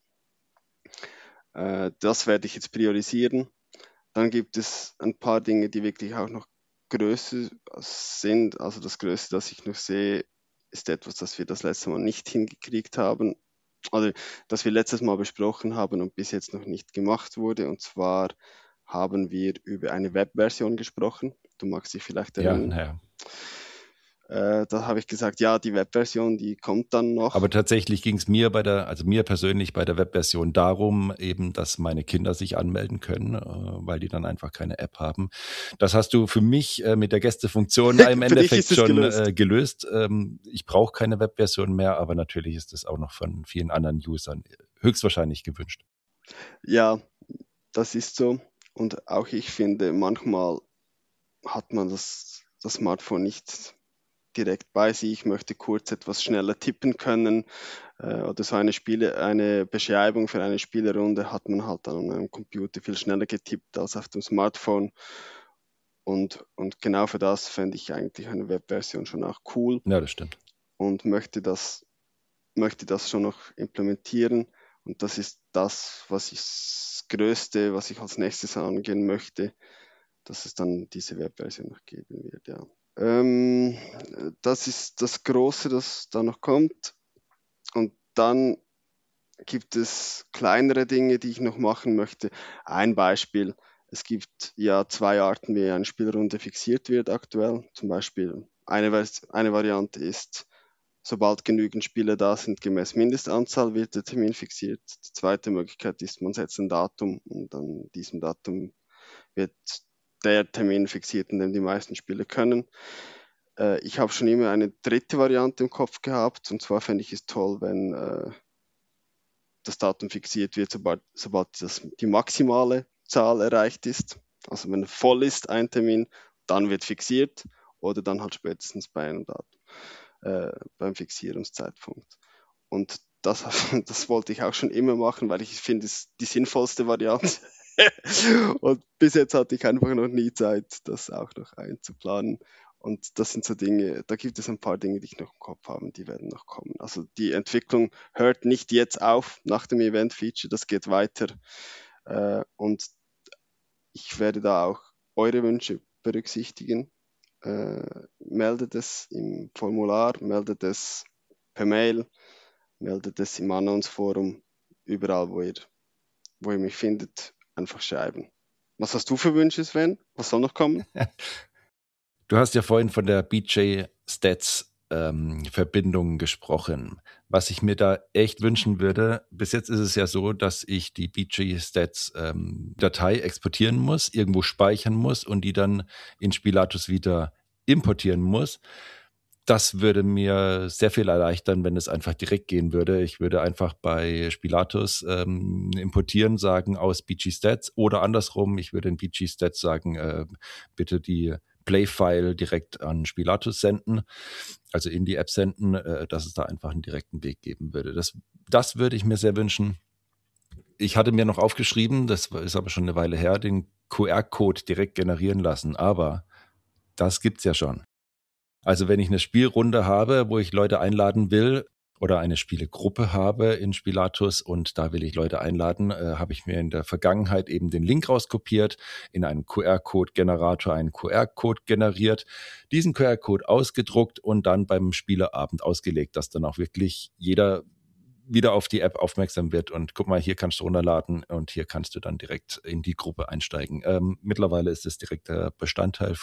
[SPEAKER 2] Das werde ich jetzt priorisieren. Dann gibt es ein paar Dinge, die wirklich auch noch größer sind. Also das Größte, das ich noch sehe, ist etwas, das wir das letzte Mal nicht hingekriegt haben. Also das wir letztes Mal besprochen haben und bis jetzt noch nicht gemacht wurde. Und zwar haben wir über eine Webversion gesprochen. Du magst dich vielleicht
[SPEAKER 1] Ja,
[SPEAKER 2] erinnern.
[SPEAKER 1] naja.
[SPEAKER 2] Da habe ich gesagt, ja, die Webversion, die kommt dann noch.
[SPEAKER 1] Aber tatsächlich ging es mir mir persönlich bei der Webversion darum, eben, dass meine Kinder sich anmelden können, weil die dann einfach keine App haben. Das hast du für mich mit der Gästefunktion im Endeffekt schon gelöst. Ich brauche keine Webversion mehr, aber natürlich ist das auch noch von vielen anderen Usern höchstwahrscheinlich gewünscht.
[SPEAKER 2] Ja, das ist so. Und auch ich finde, manchmal hat man das Smartphone nicht direkt bei sich. Ich möchte kurz etwas schneller tippen können oder so eine Beschreibung für eine Spielerunde hat man halt dann an einem Computer viel schneller getippt als auf dem Smartphone. Und genau für das fände ich eigentlich eine Webversion schon auch cool.
[SPEAKER 1] Ja, das stimmt.
[SPEAKER 2] Und möchte das schon noch implementieren. Und das ist das Größte, was ich als nächstes angehen möchte, dass es dann diese Webversion noch geben wird, ja. Das ist das Große, das da noch kommt. Und dann gibt es kleinere Dinge, die ich noch machen möchte. Ein Beispiel, es gibt ja 2 Arten, wie eine Spielrunde fixiert wird aktuell. Zum Beispiel eine Variante ist, sobald genügend Spieler da sind, gemäß Mindestanzahl wird der Termin fixiert. Die zweite Möglichkeit ist, man setzt ein Datum und an diesem Datum wird der Termin fixiert, in dem die meisten Spieler können. Ich habe schon immer eine dritte Variante im Kopf gehabt, und zwar fände ich es toll, wenn das Datum fixiert wird, sobald die maximale Zahl erreicht ist. Also wenn voll ist ein Termin, dann wird fixiert oder dann halt spätestens bei einem Datum, beim Fixierungszeitpunkt. Und das wollte ich auch schon immer machen, weil ich finde, es die sinnvollste Variante. Und bis jetzt hatte ich einfach noch nie Zeit, das auch noch einzuplanen. Und das sind so Dinge, da gibt es ein paar Dinge, die ich noch im Kopf habe, die werden noch kommen. Also die Entwicklung hört nicht jetzt auf nach dem Event-Feature, das geht weiter. Und ich werde da auch eure Wünsche berücksichtigen. Meldet es im Formular, meldet es per Mail, meldet es im Announce-Forum, überall, wo ihr mich findet, einfach schreiben. Was hast du für Wünsche, Sven? Was soll noch kommen?
[SPEAKER 1] Du hast ja vorhin von der BJ Stats Verbindung gesprochen. Was ich mir da echt wünschen würde, bis jetzt ist es ja so, dass ich die BJ Stats Datei exportieren muss, irgendwo speichern muss und die dann in Spilatus wieder importieren muss. Das würde mir sehr viel erleichtern, wenn es einfach direkt gehen würde. Ich würde einfach bei Spilatus importieren, sagen aus BG Stats oder andersrum, ich würde in BG Stats sagen, bitte die Play-File direkt an Spilatus senden, also in die App senden, dass es da einfach einen direkten Weg geben würde. Das würde ich mir sehr wünschen. Ich hatte mir noch aufgeschrieben, das ist aber schon eine Weile her, den QR-Code direkt generieren lassen, aber das gibt's ja schon. Also wenn ich eine Spielrunde habe, wo ich Leute einladen will oder eine Spielegruppe habe in Spilatus und da will ich Leute einladen, habe ich mir in der Vergangenheit eben den Link rauskopiert, in einem QR-Code-Generator einen QR-Code generiert, diesen QR-Code ausgedruckt und dann beim Spieleabend ausgelegt, dass dann auch wirklich jeder wieder auf die App aufmerksam wird und guck mal, hier kannst du runterladen und hier kannst du dann direkt in die Gruppe einsteigen. Mittlerweile ist es direkt der Bestandteil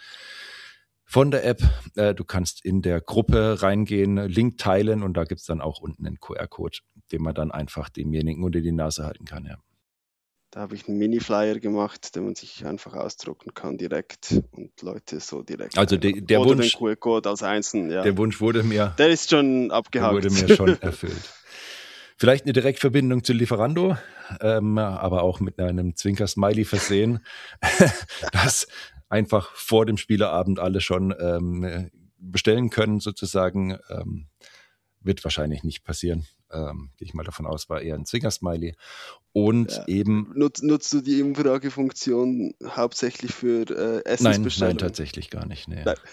[SPEAKER 1] von der App. Du kannst in der Gruppe reingehen, Link teilen und da gibt's dann auch unten einen QR-Code, den man dann einfach demjenigen unter die Nase halten kann. Ja.
[SPEAKER 2] Da habe ich einen Mini-Flyer gemacht, den man sich einfach ausdrucken kann direkt und Leute so direkt
[SPEAKER 1] Also
[SPEAKER 2] einladen.
[SPEAKER 1] der
[SPEAKER 2] Oder
[SPEAKER 1] Wunsch,
[SPEAKER 2] den QR-Code als einzeln, ja.
[SPEAKER 1] der Wunsch wurde mir,
[SPEAKER 2] Der ist schon
[SPEAKER 1] der
[SPEAKER 2] abgehakt.
[SPEAKER 1] wurde mir schon erfüllt. Vielleicht eine Direktverbindung zu Lieferando, aber auch mit einem Zwinker-Smiley versehen, dass einfach vor dem Spieleabend alle schon bestellen können sozusagen. Wird wahrscheinlich nicht passieren. Gehe ich mal davon aus, war eher ein Zwinker-Smiley. Und
[SPEAKER 2] Ja.
[SPEAKER 1] eben...
[SPEAKER 2] Nutzt du die Umfragefunktion hauptsächlich für Essensbestellungen?
[SPEAKER 1] Nein, tatsächlich gar nicht. Nee.
[SPEAKER 2] Nein.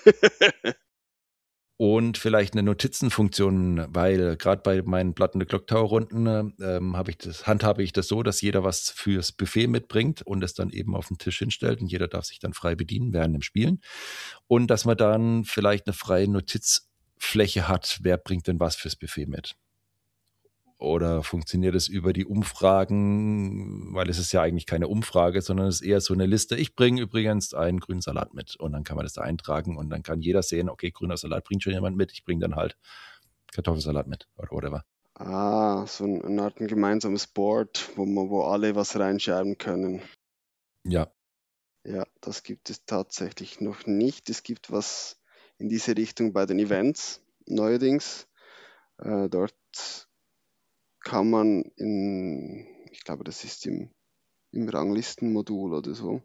[SPEAKER 1] Und vielleicht eine Notizenfunktion, weil gerade bei meinen Platten der Clock Tower Runden handhabe ich das so, dass jeder was fürs Buffet mitbringt und es dann eben auf den Tisch hinstellt und jeder darf sich dann frei bedienen während dem Spielen. Und dass man dann vielleicht eine freie Notizfläche hat, wer bringt denn was fürs Buffet mit? Oder funktioniert es über die Umfragen, weil es ist ja eigentlich keine Umfrage, sondern es ist eher so eine Liste. Ich bringe übrigens einen grünen Salat mit und dann kann man das da eintragen und dann kann jeder sehen, okay, grüner Salat bringt schon jemand mit, ich bringe dann halt Kartoffelsalat mit oder whatever.
[SPEAKER 2] So eine Art ein gemeinsames Board, wo alle was reinschreiben können.
[SPEAKER 1] Ja.
[SPEAKER 2] Ja, das gibt es tatsächlich noch nicht. Es gibt was in diese Richtung bei den Events neuerdings. Dort kann man ich glaube, das ist im Ranglistenmodul oder so.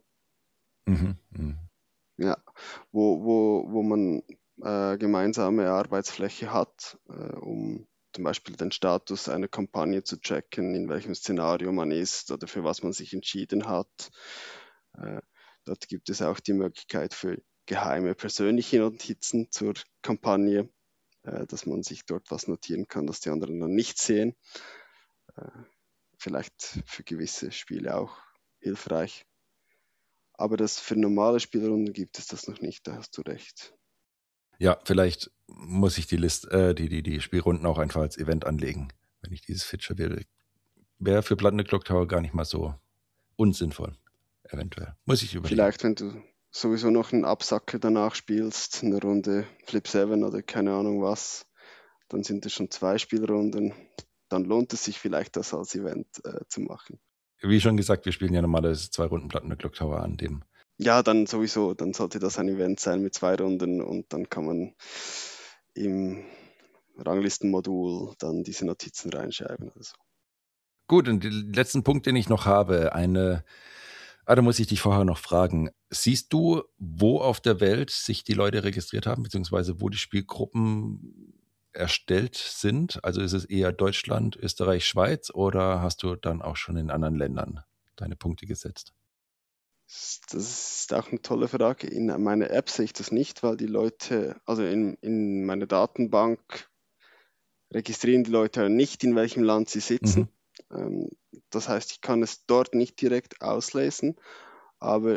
[SPEAKER 2] Ja, wo man gemeinsame Arbeitsfläche hat, um zum Beispiel den Status einer Kampagne zu tracken, in welchem Szenario man ist oder für was man sich entschieden hat. Dort gibt es auch die Möglichkeit für geheime persönliche Notizen zur Kampagne, dass man sich dort was notieren kann, das die anderen dann nicht sehen. Vielleicht für gewisse Spiele auch hilfreich. Aber das für normale Spielrunden gibt es das noch nicht, da hast du recht.
[SPEAKER 1] Ja, vielleicht muss ich die Spielrunden auch einfach als Event anlegen, wenn ich dieses Feature will. Wäre für Platten der Clock Tower gar nicht mal so unsinnvoll, eventuell. Muss ich überlegen.
[SPEAKER 2] Vielleicht, wenn du sowieso noch einen Absacker danach spielst, eine Runde Flip 7 oder keine Ahnung was, dann sind es schon 2 Spielrunden. Dann lohnt es sich vielleicht, das als Event zu machen.
[SPEAKER 1] Wie schon gesagt, wir spielen ja normalerweise 2 Runden Platten der Clock Tower an dem.
[SPEAKER 2] Ja, dann sowieso, dann sollte das ein Event sein mit 2 Runden und dann kann man im Ranglistenmodul dann diese Notizen reinschreiben oder so.
[SPEAKER 1] Gut, und den letzten Punkt, den ich noch habe, da muss ich dich vorher noch fragen. Siehst du, wo auf der Welt sich die Leute registriert haben, beziehungsweise wo die Spielgruppen erstellt sind? Also ist es eher Deutschland, Österreich, Schweiz oder hast du dann auch schon in anderen Ländern deine Punkte gesetzt?
[SPEAKER 2] Das ist auch eine tolle Frage. In meiner App sehe ich das nicht, weil die Leute, also in meiner Datenbank registrieren die Leute nicht, in welchem Land sie sitzen. Das heißt, ich kann es dort nicht direkt auslesen, aber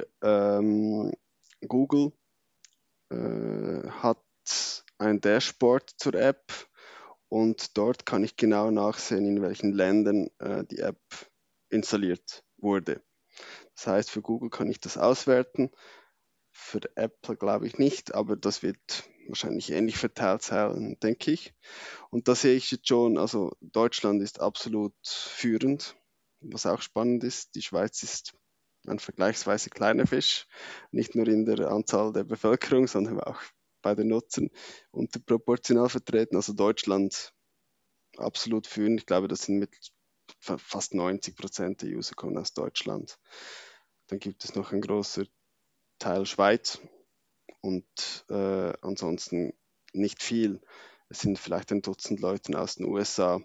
[SPEAKER 2] Google hat ein Dashboard zur App und dort kann ich genau nachsehen, in welchen Ländern die App installiert wurde. Das heißt, für Google kann ich das auswerten, für Apple glaube ich nicht, aber das wird wahrscheinlich ähnlich verteilt sein, denke ich. Und da sehe ich jetzt schon, also Deutschland ist absolut führend, was auch spannend ist. Die Schweiz ist ein vergleichsweise kleiner Fisch, nicht nur in der Anzahl der Bevölkerung, sondern auch bei den Nutzern unterproportional vertreten. Also Deutschland absolut führend. Ich glaube, das sind mit fast 90% der User kommen aus Deutschland. Dann gibt es noch ein großer Teil Schweiz und ansonsten nicht viel. Es sind vielleicht ein Dutzend Leute aus den USA,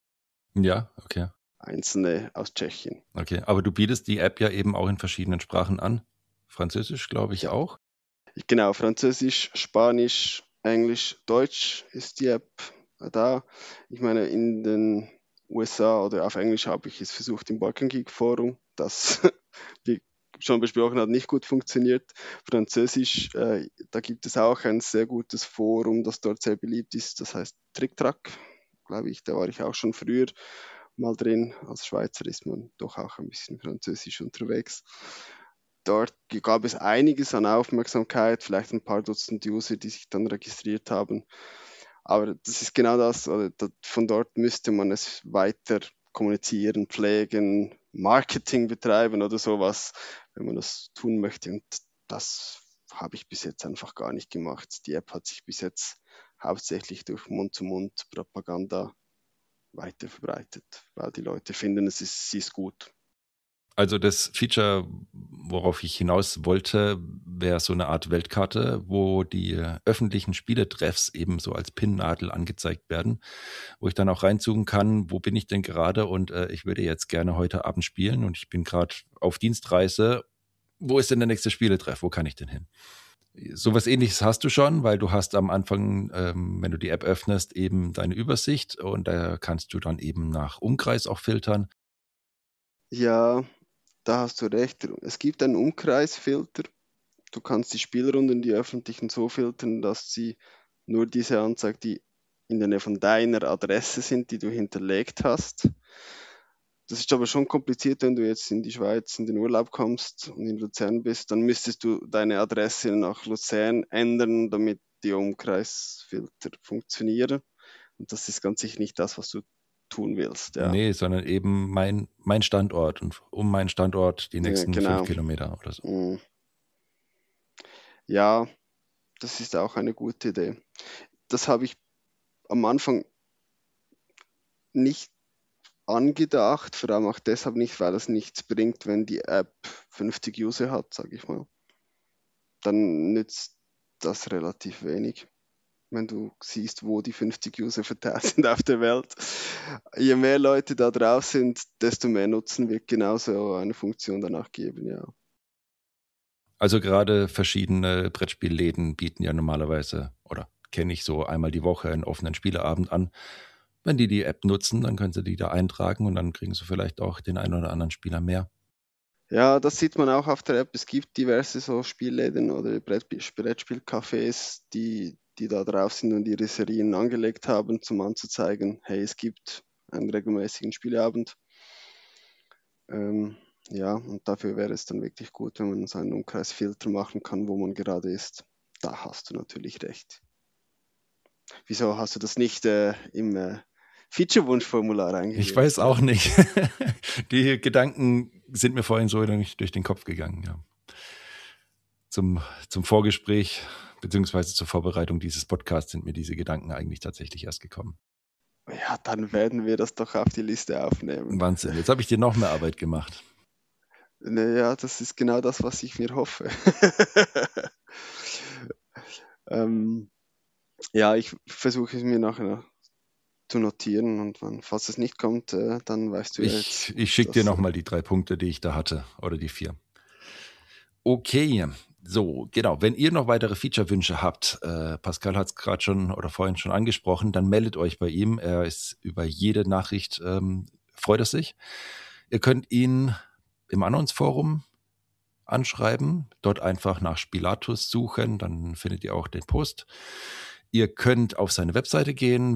[SPEAKER 1] Ja, okay.
[SPEAKER 2] einzelne aus Tschechien.
[SPEAKER 1] Okay, aber du bietest die App ja eben auch in verschiedenen Sprachen an. Französisch, glaube ich,
[SPEAKER 2] Ja,
[SPEAKER 1] auch.
[SPEAKER 2] genau, Französisch, Spanisch, Englisch, Deutsch ist die App da. Ich meine, in den USA oder auf Englisch habe ich es versucht im Balkan Geek Forum, das wie schon besprochen hat, nicht gut funktioniert. Französisch, da gibt es auch ein sehr gutes Forum, das dort sehr beliebt ist, das heißt TrickTrack, glaube ich, da war ich auch schon früher mal drin. Als Schweizer ist man doch auch ein bisschen französisch unterwegs. Dort gab es einiges an Aufmerksamkeit, vielleicht ein paar Dutzend User, die sich dann registriert haben. Aber das ist genau das, oder von dort müsste man es weiter kommunizieren, pflegen, Marketing betreiben oder sowas, wenn man das tun möchte. Und das habe ich bis jetzt einfach gar nicht gemacht. Die App hat sich bis jetzt hauptsächlich durch Mund-zu-Mund-Propaganda weiter verbreitet, weil die Leute finden, sie ist gut.
[SPEAKER 1] Also das Feature, worauf ich hinaus wollte, wäre so eine Art Weltkarte, wo die öffentlichen Spieletreffs eben so als Pinnnadel angezeigt werden, wo ich dann auch reinzoomen kann, wo bin ich denn gerade und ich würde jetzt gerne heute Abend spielen und ich bin gerade auf Dienstreise. Wo ist denn der nächste Spieletreff? Wo kann ich denn hin? Sowas Ähnliches hast du schon, weil du hast am Anfang, wenn du die App öffnest, eben deine Übersicht und da kannst du dann eben nach Umkreis auch filtern.
[SPEAKER 2] Ja, da hast du recht. Es gibt einen Umkreisfilter. Du kannst die Spielrunden, die öffentlichen, so filtern, dass sie nur diese anzeigt, die in der Nähe von deiner Adresse sind, die du hinterlegt hast. Das ist aber schon kompliziert, wenn du jetzt in die Schweiz in den Urlaub kommst und in Luzern bist, dann müsstest du deine Adresse nach Luzern ändern, damit die Umkreisfilter funktionieren. Und das ist ganz sicher nicht das, was du tun willst. Ja,
[SPEAKER 1] Nee, sondern eben mein Standort und um meinen Standort die
[SPEAKER 2] ja
[SPEAKER 1] nächsten 5
[SPEAKER 2] genau.
[SPEAKER 1] Kilometer oder so.
[SPEAKER 2] Ja, das ist auch eine gute Idee. Das habe ich am Anfang nicht angedacht, vor allem auch deshalb nicht, weil es nichts bringt, wenn die App 50 User hat, sage ich mal. Dann nützt das relativ wenig, wenn du siehst, wo die 50 User verteilt sind auf der Welt. Je mehr Leute da drauf sind, desto mehr Nutzen wird genauso eine Funktion danach geben, ja.
[SPEAKER 1] Also gerade verschiedene Brettspielläden bieten ja normalerweise, oder kenne ich so einmal die Woche einen offenen Spieleabend an. Wenn die App nutzen, dann können sie die da eintragen und dann kriegen sie vielleicht auch den einen oder anderen Spieler mehr.
[SPEAKER 2] Ja, das sieht man auch auf der App. Es gibt diverse so Spielläden oder Brettspielcafés, die da drauf sind und ihre Serien angelegt haben, um anzuzeigen, hey, es gibt einen regelmäßigen Spieleabend. Ja, und dafür wäre es dann wirklich gut, wenn man so einen Umkreisfilter machen kann, wo man gerade ist. Da hast du natürlich recht. Wieso hast du das nicht im Feature-Wunschformular eingegeben?
[SPEAKER 1] Ich weiß auch nicht. Die Gedanken sind mir vorhin so nicht durch den Kopf gegangen, ja. Zum Vorgespräch beziehungsweise zur Vorbereitung dieses Podcasts sind mir diese Gedanken eigentlich tatsächlich erst gekommen.
[SPEAKER 2] Ja, dann werden wir das doch auf die Liste aufnehmen.
[SPEAKER 1] Wahnsinn, jetzt habe ich dir noch mehr Arbeit gemacht.
[SPEAKER 2] Naja, das ist genau das, was ich mir hoffe. Ja, ich versuche es mir nachher zu notieren und falls es nicht kommt, dann weißt du jetzt.
[SPEAKER 1] Ich schicke dir nochmal die 3 Punkte, die ich da hatte, oder die 4. Okay, so, genau. Wenn ihr noch weitere Feature-Wünsche habt, Pascal hat es gerade schon oder vorhin schon angesprochen, dann meldet euch bei ihm. Er ist über jede Nachricht, freut er sich. Ihr könnt ihn im Annons-Forum anschreiben, dort einfach nach Spilatus suchen, dann findet ihr auch den Post. Ihr könnt auf seine Webseite gehen,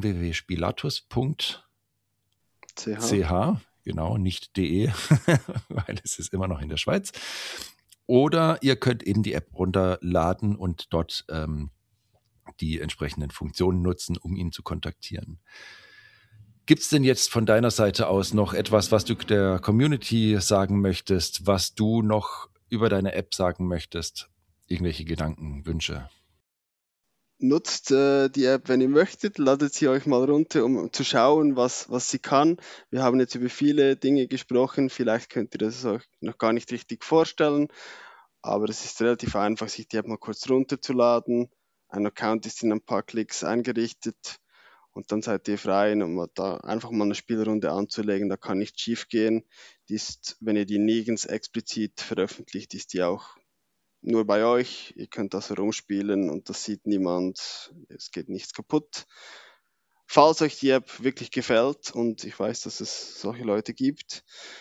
[SPEAKER 1] www.spilatus.ch, genau, nicht de, weil es ist immer noch in der Schweiz. Oder ihr könnt eben die App runterladen und dort die entsprechenden Funktionen nutzen, um ihn zu kontaktieren. Gibt es denn jetzt von deiner Seite aus noch etwas, was du der Community sagen möchtest, was du noch über deine App sagen möchtest? Irgendwelche Gedanken, Wünsche?
[SPEAKER 2] Nutzt die App, wenn ihr möchtet, ladet sie euch mal runter, um zu schauen, was sie kann. Wir haben jetzt über viele Dinge gesprochen, vielleicht könnt ihr das euch noch gar nicht richtig vorstellen, aber es ist relativ einfach, sich die App mal kurz runterzuladen. Ein Account ist in ein paar Klicks eingerichtet und dann seid ihr frei, um da einfach mal eine Spielrunde anzulegen. Da kann nichts schief gehen. Die ist, wenn ihr die nirgends explizit veröffentlicht, ist die auch nur bei euch. Ihr könnt das herumspielen und das sieht niemand. Es geht nichts kaputt. Falls euch die App wirklich gefällt, und ich weiß, dass es solche Leute gibt,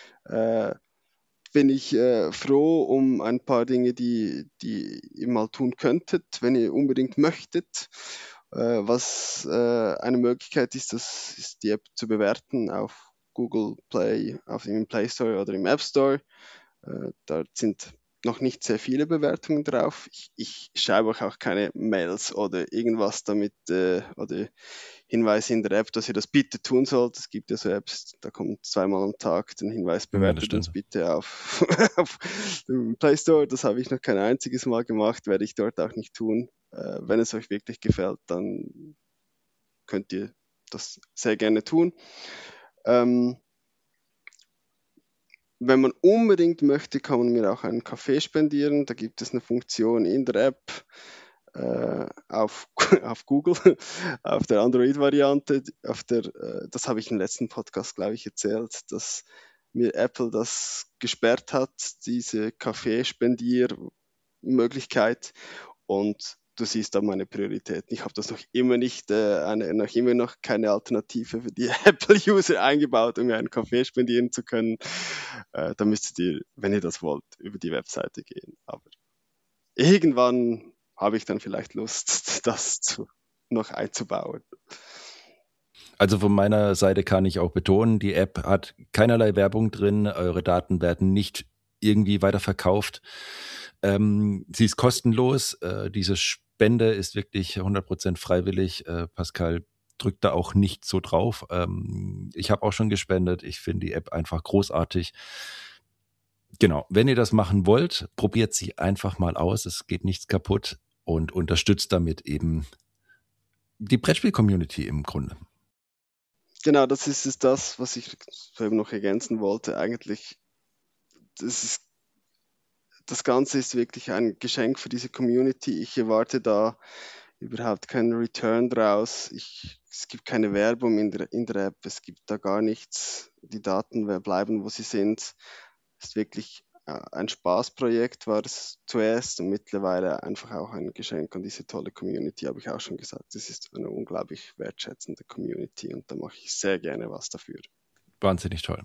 [SPEAKER 2] bin ich froh um ein paar Dinge, die ihr mal tun könntet, wenn ihr unbedingt möchtet. Was eine Möglichkeit ist, das ist die App zu bewerten auf Google Play, im Play Store oder im App Store. Da sind noch nicht sehr viele Bewertungen drauf. Ich schreibe euch auch keine Mails oder irgendwas damit oder Hinweise in der App, dass ihr das bitte tun sollt. Es gibt ja so Apps, da kommt zweimal am Tag den Hinweis, bewertet uns bitte auf, auf dem Play Store. Das habe ich noch kein einziges Mal gemacht, werde ich dort auch nicht tun. Wenn es euch wirklich gefällt, dann könnt ihr das sehr gerne tun. Wenn man unbedingt möchte, kann man mir auch einen Kaffee spendieren. Da gibt es eine Funktion in der App auf Google, auf der Android-Variante. Das habe ich im letzten Podcast, glaube ich, erzählt, dass mir Apple das gesperrt hat, diese Kaffeespendier-Möglichkeit. Und du siehst da meine Prioritäten. Ich habe das noch immer noch keine Alternative für die Apple-User eingebaut, um mir einen Kaffee spendieren zu können. Da müsstet ihr, wenn ihr das wollt, über die Webseite gehen. Aber irgendwann habe ich dann vielleicht Lust, das noch einzubauen.
[SPEAKER 1] Also von meiner Seite kann ich auch betonen, die App hat keinerlei Werbung drin, eure Daten werden nicht irgendwie weiterverkauft. Sie ist kostenlos, diese Spende ist wirklich 100% freiwillig. Pascal drückt da auch nicht so drauf. Ich habe auch schon gespendet, ich finde die App einfach großartig. Genau, wenn ihr das machen wollt, probiert sie einfach mal aus, es geht nichts kaputt und unterstützt damit eben die Brettspiel-Community im Grunde.
[SPEAKER 2] Genau, das ist das, was ich eben noch ergänzen wollte. Eigentlich, das Ganze ist wirklich ein Geschenk für diese Community. Ich erwarte da überhaupt keinen Return draus. Es gibt keine Werbung in der App, es gibt da gar nichts. Die Daten bleiben, wo sie sind. Es ist wirklich ein Spaßprojekt, war es zuerst und mittlerweile einfach auch ein Geschenk an diese tolle Community, habe ich auch schon gesagt. Es ist eine unglaublich wertschätzende Community und da mache ich sehr gerne was dafür.
[SPEAKER 1] Wahnsinnig toll.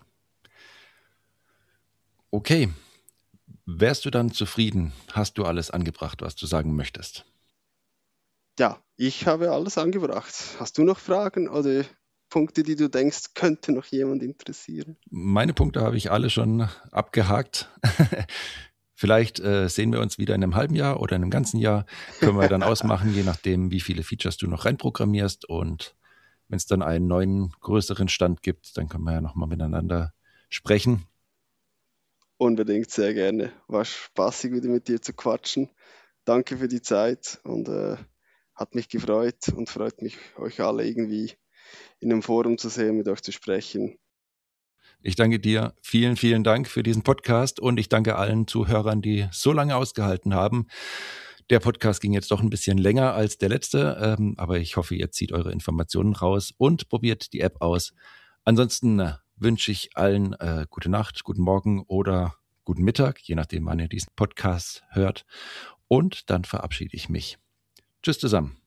[SPEAKER 1] Okay, wärst du dann zufrieden? Hast du alles angebracht, was du sagen möchtest?
[SPEAKER 2] Ja, ich habe alles angebracht. Hast du noch Fragen oder Punkte, die du denkst, könnte noch jemand interessieren?
[SPEAKER 1] Meine Punkte habe ich alle schon abgehakt. Vielleicht sehen wir uns wieder in einem halben Jahr oder in einem ganzen Jahr. Können wir dann ausmachen, je nachdem, wie viele Features du noch reinprogrammierst. Und wenn es dann einen neuen, größeren Stand gibt, dann können wir ja nochmal miteinander sprechen.
[SPEAKER 2] Unbedingt, sehr gerne. War spaßig, wieder mit dir zu quatschen. Danke für die Zeit und hat mich gefreut und freut mich, euch alle irgendwie in einem Forum zu sehen, mit euch zu sprechen.
[SPEAKER 1] Ich danke dir. Vielen, vielen Dank für diesen Podcast und ich danke allen Zuhörern, die so lange ausgehalten haben. Der Podcast ging jetzt doch ein bisschen länger als der letzte, aber ich hoffe, ihr zieht eure Informationen raus und probiert die App aus. Ansonsten wünsche ich allen gute Nacht, guten Morgen oder guten Mittag, je nachdem, wann ihr diesen Podcast hört. Und dann verabschiede ich mich. Tschüss zusammen.